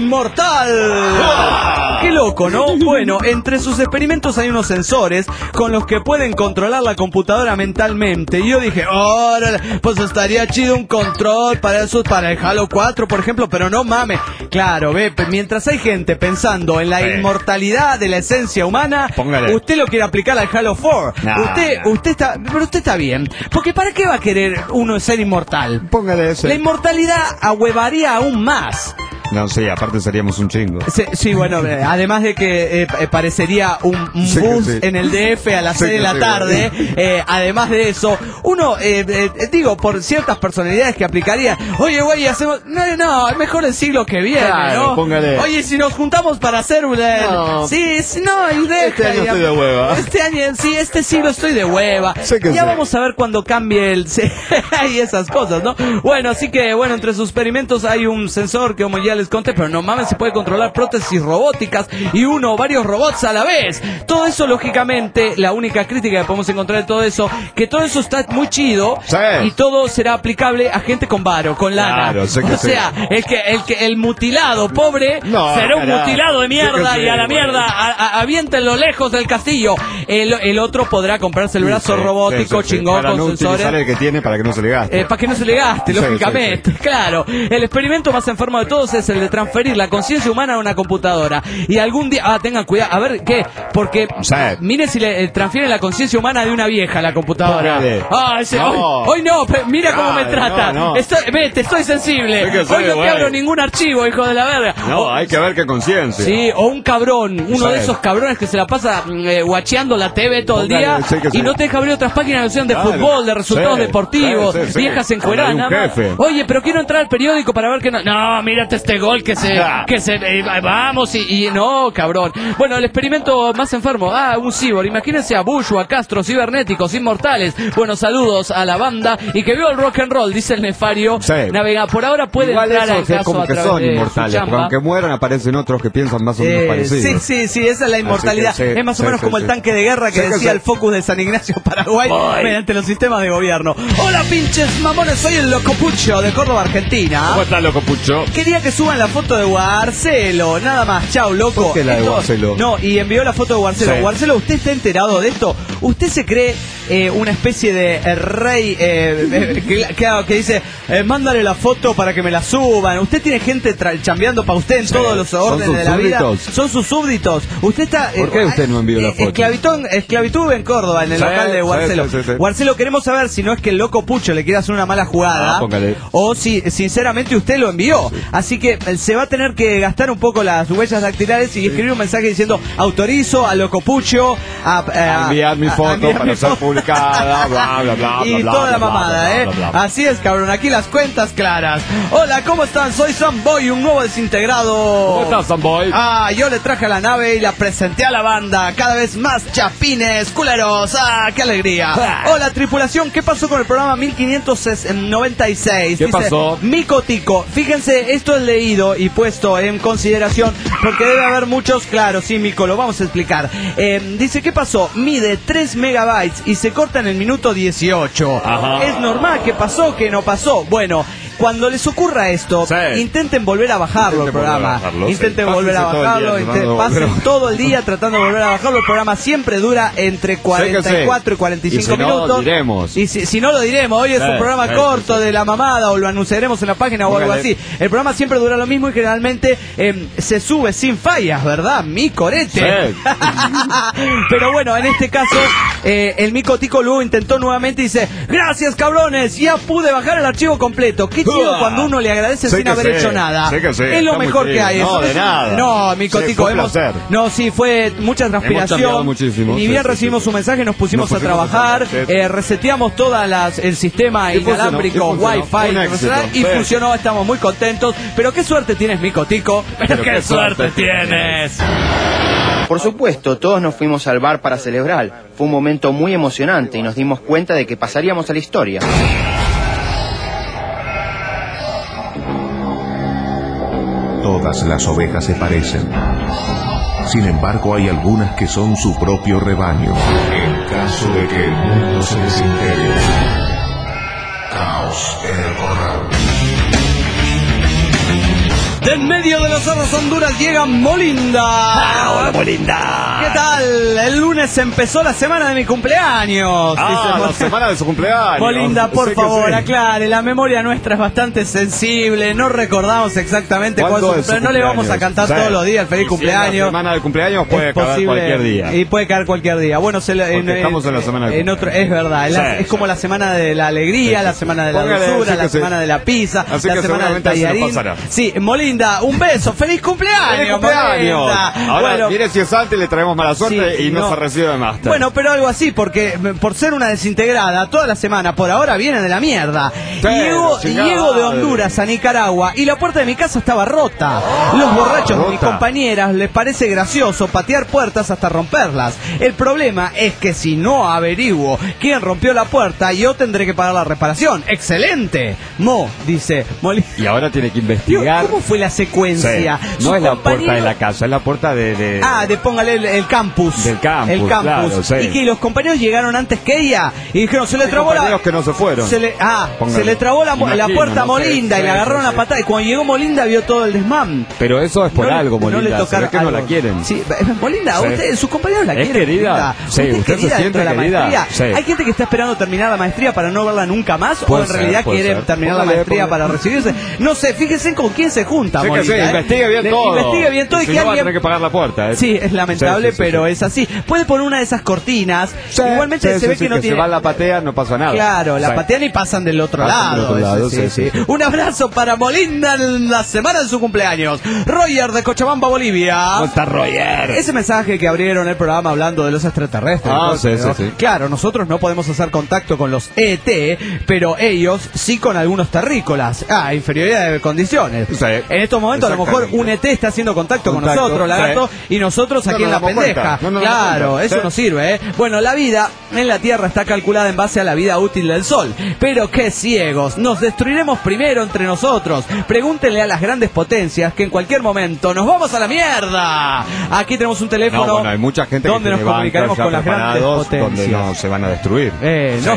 inmortal. Qué loco, ¿no? Bueno, entre sus experimentos hay unos sensores con los que pueden controlar la computadora mentalmente. Y yo dije, órale, pues estaría chido un control para eso, para el Halo cuatro, por ejemplo, pero no mames. Claro, ve, mientras hay gente pensando en la Sí. inmortalidad de la esencia humana, Póngale. usted lo quiere aplicar al Halo cuatro. Nah, usted, nah. usted está, pero usted está bien. Porque ¿para qué va a querer uno ser inmortal? Póngale ese. La inmortalidad ahuevaría aún más. No, sí, aparte seríamos un chingo. Sí, sí, bueno, eh, además de que eh, eh, parecería un, un Sí, bus sí. en el D F a las Sí, seis de la sí, tarde, eh, además de eso, uno, eh, eh, digo, por ciertas personalidades que aplicaría, oye, güey, hacemos, no, no, es mejor el siglo que viene, Claro, ¿no? póngale. Oye, si nos juntamos para hacer una... No. Sí, sí, no, y deja, Este año y- estoy de hueva. Este año, sí, este siglo estoy de hueva. Sé que ya sí. vamos a ver cuando cambie el... sí, y esas cosas, ¿no? Bueno, así que, bueno, entre sus experimentos hay un sensor que como ya les conté, pero no mames, se puede controlar prótesis robóticas y uno o varios robots a la vez. Todo eso, lógicamente, la única crítica que podemos encontrar de todo eso, que todo eso está muy chido Sí. y todo será aplicable a gente con varo, con lana. Claro, sé que o sí. sea, el que el que el mutilado pobre No, será un carajo. mutilado de mierda Sé que y a sí, la güey. mierda a- a- aviéntenlo lejos del castillo. El, el otro podrá comprarse el brazo Sí, robótico sí, sí, sí. chingón Para con no sensores. utilizar el que tiene para que no se le gaste. Eh, para que no se le gaste, Sí, lógicamente, sí, claro. El experimento más enfermo de todos es el de transferir la conciencia humana a una computadora. Y algún día, ah, tengan cuidado, a ver, ¿qué? Porque, Sí. mire si le eh, transfieren la conciencia humana de una vieja a la computadora. Póngale. Ah, ese, No. hoy, hoy no, pe- mira cómo me Claro, trata. no, no. Estoy, vete, estoy sensible. Es que soy, Hoy no te güey. abro ningún archivo, hijo de la verga. No, O- hay que ver qué conciencia. Sí, o un cabrón, uno Sí. de esos cabrones que se la pasa mm, eh, guacheando la T V todo el Póngale, día sí que sí. y no te deja abrir otras páginas que sean de Claro. fútbol, de resultados Sí, deportivos, sí, sí, sí. viejas encueradas, Hay un nada más. jefe. Oye, pero quiero entrar al periódico para ver que no. No, mírate este gol que se. Ah. que se. eh, vamos y, y. No, cabrón. Bueno, el experimento más enfermo. Ah, un cibor. Imagínense a Bush o a Castro, cibernéticos, inmortales. Bueno, saludos a la banda y que vio el rock and roll, dice el Nefario. Sí. Navega. Por ahora puede Igual entrar eso, al o sea, caso como a que través son de su inmortales, porque chamba. aunque mueran aparecen otros que piensan más o menos Eh, parecidos. sí, sí, sí, esa es la inmortalidad. Así que sí, es más o sí, menos sí, como sí. el tanque de guerra que Sí que decía sí. el Focus de San Ignacio, Paraguay, Ay. mediante los sistemas de gobierno. Hola, pinches mamones, soy el Locopucho de Córdoba, Argentina. ¿Cómo está, loco Pucho? Quería que suban la foto de Guarcelo, nada más, chau, loco. ¿Por qué la de Esto- Guarcelo? No, y envió la foto de Guarcelo. Sí. Guarcelo, ¿usted está enterado de esto? ¿Usted se cree eh, una especie de eh, rey eh, eh, que, que- que dice, eh, mándale la foto para que me la suban? ¿Usted tiene gente tra- chambeando para usted en Sí. todos los ¿Son órdenes sus de la vida? súbditos? Son sus súbditos. Usted está... ¿Por qué usted no envió la foto? Esclavitud, esclavitud en Córdoba, en el Sí, local de sí, Guarcelo. sí, sí, sí. Guarcelo, queremos saber si no es que el loco Pucho le quiere hacer una mala jugada Ah, póngale. o si sinceramente usted lo envió. Así que eh, se va a tener que gastar un poco las huellas dactilares y escribir un mensaje diciendo autorizo a Loco Pucho a, eh, A enviar mi a- a foto enviar para mi ser foto publicada, bla, bla, bla, y bla, toda bla, la bla, mamada, bla, ¿eh? bla, bla, bla. Así es, cabrón, aquí las cuentas claras. Hola, ¿cómo están? Soy Sam Boy, un nuevo desintegrado. ¿Cómo estás, Samboy? Ah, yo le traje a la nave y la presenté a la banda. Cada vez más chapines, culeros. Ah, qué alegría. Hola, tripulación, ¿qué pasó con el programa mil quinientos noventa y seis? ¿Qué Dice, pasó? Mico Tico. Fíjense, esto es leído y puesto en consideración porque debe haber muchos. Claro, sí, Mico, lo vamos a explicar. Eh, dice, ¿qué pasó? Mide tres megabytes y se corta en el minuto dieciocho. Ajá. ¿Es normal? ¿Qué pasó? ¿Qué no pasó? Bueno, cuando les ocurra esto, Sí. intenten volver a bajarlo Intenten el programa. volver a bajarlo, Intenten sí. volver a Pásense todo el bajarlo. día inte- tratando de pasen volver a- todo el día tratando de volver a bajarlo. El programa siempre dura entre cuarenta y cuatro y cuarenta y cinco Y si no, minutos. diremos. Y si, si no lo diremos, hoy es Sí, un programa sí, corto sí, sí. de la mamada o lo anunciaremos en la página o algo Póngale. así. El programa siempre dura lo mismo y generalmente eh, se sube sin fallas, ¿verdad? Mi corete. Sí. Pero bueno, en este caso, eh, el Mico Tico luego intentó nuevamente y dice, gracias cabrones, ya pude bajar el archivo completo. Qué chido cuando uno le agradece Sí sin que haber sí, hecho nada. sí que sí, es lo está muy mejor que chido. hay. No, Eso de es- nada. No, Mico Sí, Tico, fue un hemos- placer. no, sí, fue mucha transpiración. cambiado muchísimo, Ni sí, bien sí, recibimos sí, su sí. mensaje, nos pusimos Nos a pusimos trabajar, a trabajar, sí. eh, reseteamos todas las, el sistema Y funcionó, inalámbrico, y funcionó. Wi-Fi, Un éxito, y sí. funcionó, estamos muy contentos. Pero qué suerte tienes, Mico Tico. Pero qué, qué suerte suerte tienes. Por supuesto, todos nos fuimos al bar para celebrar. Fue un momento muy emocionante y nos dimos cuenta de que pasaríamos a la historia. Todas las ovejas se parecen. Sin embargo, hay algunas que son su propio rebaño. En caso de que el mundo se desintegre. Caos en el corral. De en medio de los cerros Honduras llega Molinda. Ah, hola, Molinda. ¿Qué tal? El lunes empezó la semana de mi cumpleaños. Ah, Dice la Mol- semana de su cumpleaños. Molinda, por Sí que favor, sí. aclare. La memoria nuestra es bastante sensible. No recordamos exactamente cuál ¿Cuándo es su es su cumpleaños. No le vamos a cumpleaños? cantar Sí. todos los días el feliz Y si es cumpleaños. La semana del cumpleaños puede Es caer posible, cualquier día. Y puede caer cualquier día. Bueno, se le- Porque estamos en la semana del en otro, es verdad. Es, la- Sí, es como sí. la semana de la alegría, Sí, la sí. semana de la Póngale, dulzura, sí la que sí. semana de la pizza, Así la que semana del seguramente así nos tallarín. pasará. Sí, Molinda, un beso. ¡Feliz cumpleaños! ¡Feliz cumpleaños! Molinda! Ahora, Bueno, mire si es antes le traemos mala suerte sí, y no, no. se recibe de máster. Bueno, pero algo así, porque mm, por ser una desintegrada, toda la semana, por ahora viene de la mierda. Pero, Llego, chingada llego de madre. Honduras a Nicaragua y la puerta de mi casa estaba rota. Los borrachos de mis Rota. compañeras les parece gracioso patear puertas hasta romperlas. El problema es que si no averiguo quién rompió la puerta, yo tendré que pagar la reparación. ¡Excelente! Mo, dice Molina. Y ahora tiene que Digo, investigar. ¿cómo fue la Sí. secuencia? No Su es la puerta compañero- de la casa, es la puerta de... de- Ah, de póngale el, el campus. Del campus, El campus. claro, sí. Y que los compañeros llegaron antes que ella. Y dijeron, se le Hay trabó la. compañeros que no se fueron. Se le, ah, Póngale. se le trabó la, la Imagino, puerta a no sé, Molinda y sí, le agarraron sí, la sí. patada. Y cuando llegó Molinda vio todo el desmán. Pero eso es por No le- algo, no le Molinda. Se tocaron ve que no la algo. quieren. Sí, Molinda, Sí. usted, sus compañeros la ¿Es quieren. querida? Molinda. Sí, es ¿usted se querida siente dentro de la querida? maestría. Sí. Hay gente que está esperando terminar la maestría para no verla nunca más. Puede o en ser, realidad puede quiere ser. terminar la Póngale, maestría póngale. para recibirse. No sé, fíjense con quién se junta, Sí que Molinda. sí, ¿eh? investigue bien Le- todo. Investigue bien todo y Si que no va a alguien. tener que pagar la puerta. ¿eh? Sí, es lamentable, Sí, sí, sí, pero sí. es así. Puede poner una de esas cortinas. Sí, Igualmente sí, se sí, ve sí, que no tiene. se va la patea, no pasa nada. Claro, la Sí. patean y pasan del otro Pasan lado. del otro ese, lado, sí, sí, sí. sí. Un abrazo para Molinda en la semana de su cumpleaños. Roger de Cochabamba, Bolivia. ¿Cómo está Roger? Ese mensaje que abrieron el programa hablando de los extraterrestres. Ah, ¿no? sí, Pero, sí, sí. Claro, nosotros no podemos hacer contacto con los E T, pero ellos sí con algunos terrícolas. Ah, inferioridad de condiciones. Sí. En estos momentos a lo mejor Exactamente. un E T está haciendo contacto, Contacto, con nosotros, lagarto, sí. y nosotros No aquí nos en la damos pendeja. cuenta, no nos damos Claro, cuenta, eso sí. no sirve, ¿eh? Bueno, la vida en la Tierra está calculada en base a la vida útil del Sol. Pero qué ciegos, nos destruiremos primero entre nosotros. Pregúntenle a las grandes potencias que en cualquier momento nos vamos a la mierda. Aquí tenemos un teléfono No, bueno, hay mucha gente donde que nos tiene comunicaremos bancas con ya las grandes preparados potencias. donde no se van a destruir. Eh, no.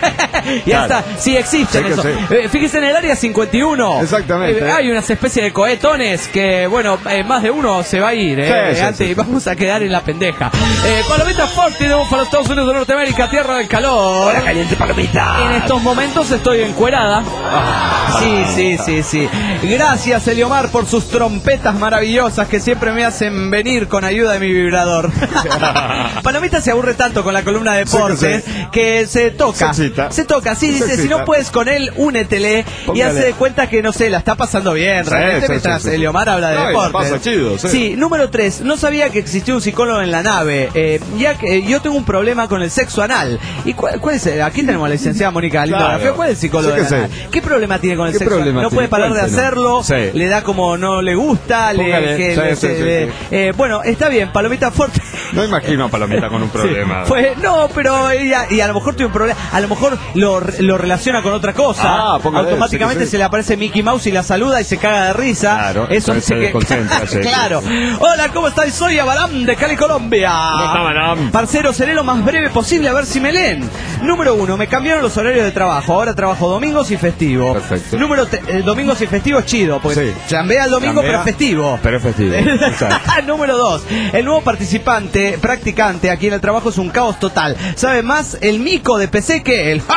ya Claro. está, sí existen Sí que eso. sí. Eh, fíjense en el área cincuenta y uno. Exactamente. Eh, hay unas especies de cohetones que, bueno, eh, más de uno se va a ir, eh, Sí, sí, antes, sí, y sí. vamos a quedar en la pendeja. Eh, Palomita Forti de para los Estados Unidos de Norteamérica, tierra del calor. Hola, caliente palomita. En estos momentos estoy encuerada. Sí, sí, sí, sí. Gracias, Eliomar, por sus trompetas maravillosas que siempre me hacen venir con ayuda de mi vibrador. Palomita se aburre tanto con la columna de deportes Sí, que que se toca. Se excita. Se toca, sí, Se dice, si excita. no puedes con él, únetele y Póngale. hace de cuenta que, no sé, la está pasando bien, Sí, realmente sí, mientras sí, sí. Eliomar habla de No, y la deporte. pasa chido, sí. Sí, número tres. No sabía que existía un psicólogo en la nave. Eh, ya que eh, yo tengo un problema con el sexo anal. ¿Y cuál, cuál es? Aquí tenemos a la licenciada Mónica Galindo Claro. Garfio. ¿Cuál es el psicólogo Sí de que la sí. nave? ¿Qué problema tiene con el ¿Qué sexo anal? problema No puede tiene? parar de Cuéntenos. hacerlo. Sí. Le da como no le gusta. Le, Póngale. que Sí, le- sí, se- sí, le- sí. eh, bueno, está bien. Palomita fuerte. No imagino a Palomita con un problema. Sí, fue, no, pero ella, y a lo mejor tiene un problema, a lo mejor lo, lo relaciona con otra cosa. Ah, póngale, automáticamente sí, sí. se le aparece Mickey Mouse y la saluda y se caga de risa. Claro, Eso entonces hace se que desconcentra, sí, claro. sí. Hola, ¿cómo estáis? Soy Abaram de Cali, Colombia. ¿Cómo está, Abaram? Parcero, seré lo más breve posible a ver si me leen. Número uno, me cambiaron los horarios de trabajo. Ahora trabajo domingos y festivos. Perfecto. Número te- eh, domingos y festivos chido, porque Sí. chambea el domingo Chambea, pero festivo. Pero es festivo. Exacto. Número dos, el nuevo participante, practicante aquí en el trabajo es un caos total. Sabe más el mico de P C que él.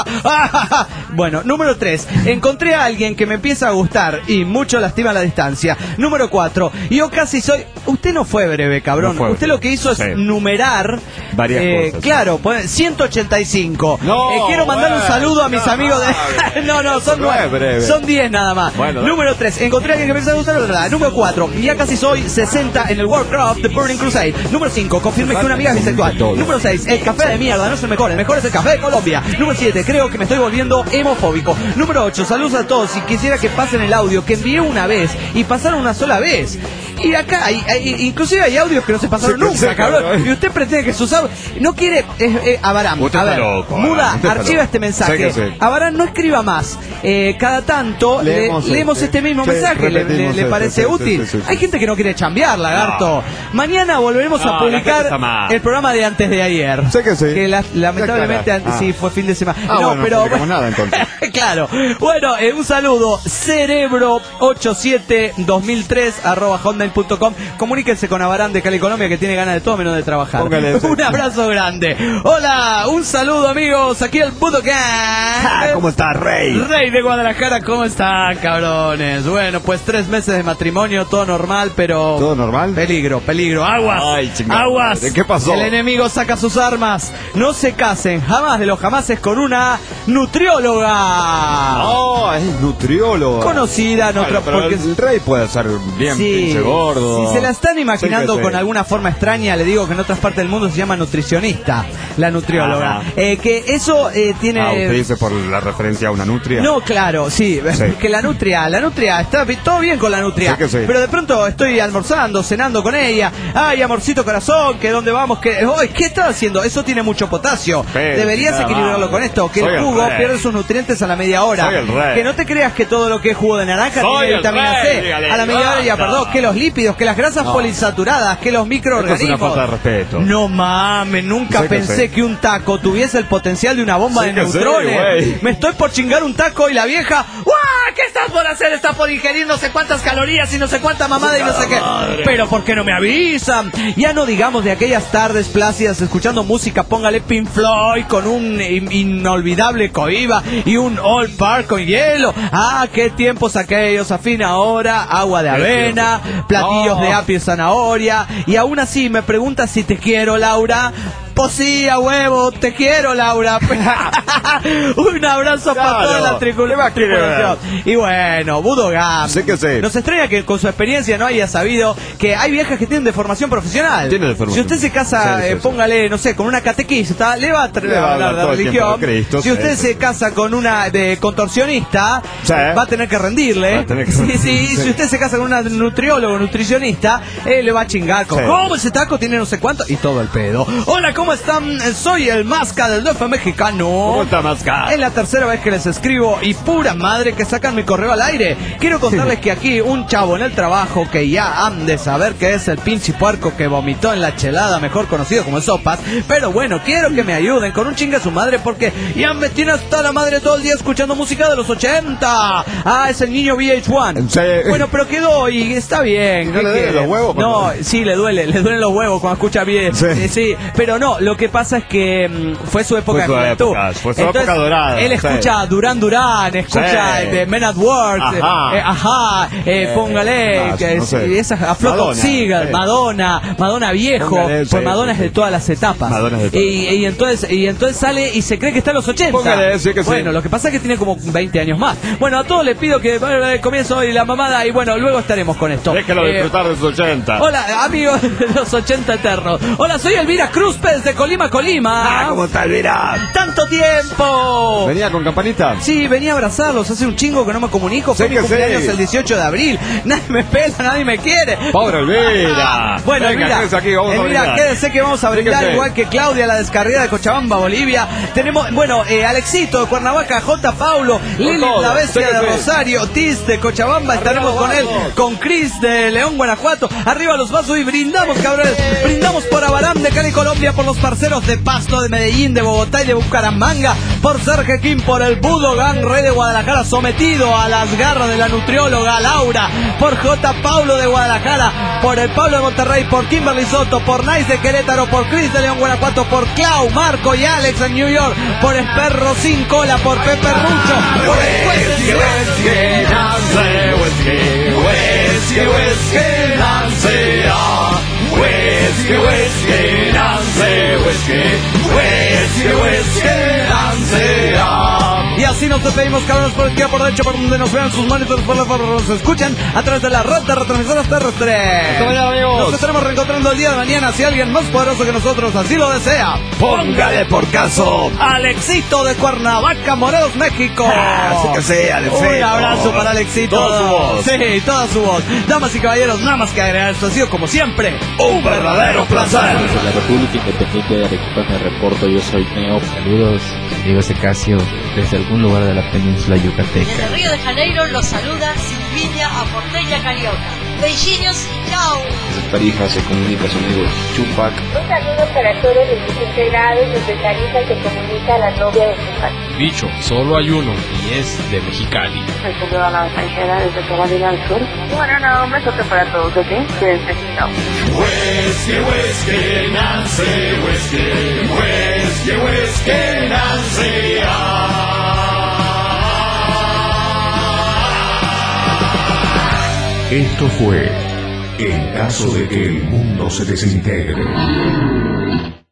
Bueno, número tres, encontré a alguien que me empieza a gustar y mucho lastima la distancia. Número cuatro, yo casi soy... Usted no fue breve, cabrón. No fue Usted breve. lo que hizo es Sí. numerar... Varias eh, cosas. Claro, pues, ciento ochenta y cinco. No, Eh, quiero mandar un bueno, saludo a mis no, amigos de... no, no, son no es nueve. breve. Son diez nada más. Bueno, número tres, encontré a alguien que me empieza a gustar. ¿Verdad? Número cuatro, ya casi soy sesenta en el Warcraft The Burning Crusade. Número cinco, confirme que una amiga es bisexual. Número seis, el café de mierda no es el mejor, el mejor es el café de Colombia. Número siete, creo que me estoy volviendo hemofóbico. Número ocho, saludos a todos y quisiera que pasen el audio que envié una vez y pasaron una sola vez. Y acá, hay, hay- inclusive hay audios que no se pasaron Sí, que nunca, sí, cabrón. cabrón. Y usted pretende que sus audios... No quiere... Eh, eh, Abaram, Usted a está ver, loco, muda, Abaram, usted está archiva loco. este mensaje. Sí que sí. Abaram, no escriba más. Eh, cada tanto le- Leemos leemos, este. este mismo Sí, mensaje. ¿Le, le- repetimos le este, parece sí, sí, útil? sí, sí, sí. Hay gente que no quiere chambear, lagarto. Mañana volveremos No, a la gente publicar está mal. el programa de antes de ayer. Sí que sí. Que la- lamentablemente Qué an- cara. sí Ah. fue fin de semana. Ah, no, bueno, pero no publicamos nada, entonces. claro. Bueno, eh, un saludo. Cerebro ochenta y siete dos mil tres arroba hotmail punto com. Comuníquense con Abarán de Cali, Colombia, que tiene ganas de todo menos de trabajar. Póngale ese. Un abrazo grande. Hola, un saludo, amigos. Aquí el Puto Ah, Gang. ¿Cómo está, Rey? Rey de Guadalajara, ¿cómo están, cabrones? Bueno, pues tres meses de matrimonio, todo normal, pero... ¿Todo normal? Peligro, peligro. Aguas, Ay, chingada aguas. madre, ¿qué pasó? El enemigo saca sus armas. No se casen, jamás de los jamases, con una nutrióloga. Oh, es nutriólogo. Conocida, no Bueno, tra- pero porque- el rey puede ser bien pinche gordo. Si se la están imaginando Sí que sí. con alguna forma extraña, le digo que en otras partes del mundo se llama nutricionista, la nutrióloga. Ajá. Eh, que eso eh, tiene... Ah, usted dice por la referencia a una nutria. No, claro, sí, Sí. que la nutria, la nutria, está bi- todo bien con la nutria, Sí que sí. pero de pronto estoy almorzando, cenando con ella, ay, amorcito corazón, que dónde vamos, que, ay, ¿qué estás haciendo? Eso tiene mucho potasio, Pero, deberías nada equilibrarlo más. con esto, que Soy el el jugo rey. pierde sus nutrientes a la media hora, Soy el rey. que no te creas que todo lo que es jugo de naranja Soy tiene el vitamina rey, C, dígale, a la media hora ya, basta. perdón, que los lípidos, que las grasas No. poliinsaturadas, que los Esto es microorganismos. una falta de respeto. No mames, nunca Sí que pensé sí. que un taco tuviese el potencial de una bomba Sí de que sí, neutrones. güey. Me estoy por chingar un taco y la vieja, ¡guau! ¿Qué estás por hacer? Estás por ingerir no sé cuántas calorías y no sé cuánta mamada y no sé qué. Pero ¿por qué no me avisan? Ya no digamos de aquellas tardes plácidas escuchando música, póngale Pink Floyd con un in- inolvidable Cohiba y un All Park con hielo. Ah, qué tiempos aquellos, a fin ahora, agua de avena, platillos No. de apio y zanahoria. Y aún así me preguntas si te quiero, Laura. Pues sí, a huevo, te quiero, Laura. Un abrazo para Claro. toda la tricul- ¿Qué más quiere tripulación. Y bueno, Budogam. Sí que sí. Nos extraña que con su experiencia no haya sabido que hay viejas que tienen deformación profesional. Tiene deformación. Si usted se casa, Sí, sí, eh, sí. póngale, no sé, con una catequista, le va a, tra- Le va a hablar hablar de todo el tiempo religión. de Cristo, si sí, usted sí. se casa con una de contorsionista, Sí. va a tener que rendirle. Va a tener que Sí, sí, rendirle. Si usted se casa con una nutriólogo, nutricionista, eh, le va a chingar con Sí. cómo ese taco tiene no sé cuánto y todo el pedo. Hola, ¿cómo están? Soy el Masca del D F mexicano. ¿Cómo está, Masca? Es la tercera vez que les escribo y pura madre que sacan mi correo al aire. Quiero contarles que aquí un chavo en el trabajo que ya han de saber que es el pinche puerco que vomitó en la chelada, mejor conocido como sopas. Pero bueno, quiero que me ayuden con un chinga a su madre porque ya me tiene hasta la madre todo el día escuchando música de los ochenta. Ah, es el niño V H uno. Sí. Bueno, pero quedó y está bien. ¿No ¿Qué le duelen quiere? los huevos, por No, favor? sí, le duele, le duelen los huevos cuando escucha bien. Sí. Eh, sí, pero no, lo que pasa es que mm, fue su época Fue su de juventud. época, fue su Entonces, época dorada, él sí. escucha Duran Duran, escucha Sí. eh, Men at Work, Ajá. eh, ajá, eh, Eh, Póngale, ah, que no es- sé. y esas a Flock of Madonna, Seagulls, sí. Madonna, Madonna viejo, Póngale, pues sí, Madonna sí, es de sí. todas las etapas. Madonna es de todas. Y, y entonces y entonces sale y se cree que está en los ochenta. Póngale, sí que sí. Bueno, lo que pasa es que tiene como veinte años más. Bueno, a todos les pido que eh, comience hoy la mamada y bueno, luego estaremos con esto. Déjelo Eh, disfrutar de sus ochenta. Hola, amigos de los ochenta eternos. Hola, soy Elvira Cruz Pérez de Colima, Colima. Ah, ¿cómo está, Elvira? ¡Tanto tiempo! ¿Venía con campanita? Sí, venía a abrazarlos, hace un chingo que no me comunico. Fue Sí mi que cumpleaños sí. el dieciocho de abril. Nadie me pela, nadie me quiere. Pobre Elvira. Bueno, Venga, Elvira, quédese aquí, vamos a Elvira, brindar. quédese que vamos a brindar Fíjese. igual que Claudia, la descarriada de Cochabamba, Bolivia. Tenemos, bueno, eh, Alexito de Cuernavaca, J. Paulo, Lili todo, la bestia de fíjese. Rosario, Tiz de Cochabamba, estaremos con él, vamos. con Chris de León, Guanajuato. Arriba los vasos y brindamos, cabrones. Brindamos por Abaram de Cali, Colombia, por los parceros de Pasto, de Medellín, de Bogotá y de Bucaramanga, por Sergio Kim, por el Budogan Rey de Guadalajara, sometido a las garras de la nutrióloga Laura, por J. Paulo de Guadalajara, por el Pablo de Monterrey, por Kimberly Soto, por Nice de Querétaro, por Chris de León, Guanajuato, por Clau, Marco y Alex en New York, por Esperro Sin Cola, por Pepe Rucho, por el juez de Y así nos despedimos, cabrones, por izquierda, por derecha, por donde nos vean sus monitores, por la por nos escuchan a través de la red de retransmisoras terrestres. Hasta mañana, amigos. Nos estaremos reencontrando el día de mañana si alguien más poderoso que nosotros así lo desea. Póngale por caso. Alexito de Cuernavaca, Morelos, México. Así que sea, Alexito. Un abrazo para Alexito. Toda su voz. Sí, toda su voz. Damas y caballeros, nada más que agregar, esto ha sido como siempre Un verdadero placer. Desde la República Independiente de Arequipa me reporto, yo soy Neo. Saludos, Diego Secasio, desde algún lugar de la península yucateca. Desde Río de Janeiro los saluda Silvinia Aporteña Carioca. Beijinhos y chao. Desde Tarija se comunica su amigo Chupac. Un saludo para todos los desintegrados desde Tarija que comunica a la novia de Chupac. Dicho, solo hay uno y es de Mexicali. Soy señora la extranjera desde Carolina del Sur. Bueno, no, un besote para todos, ¿ok? Cuídense, chao. Whiskey, whiskey, Nancy, whiskey, whiskey, whiskey, Nancy. Esto fue En caso de que el mundo se desintegre.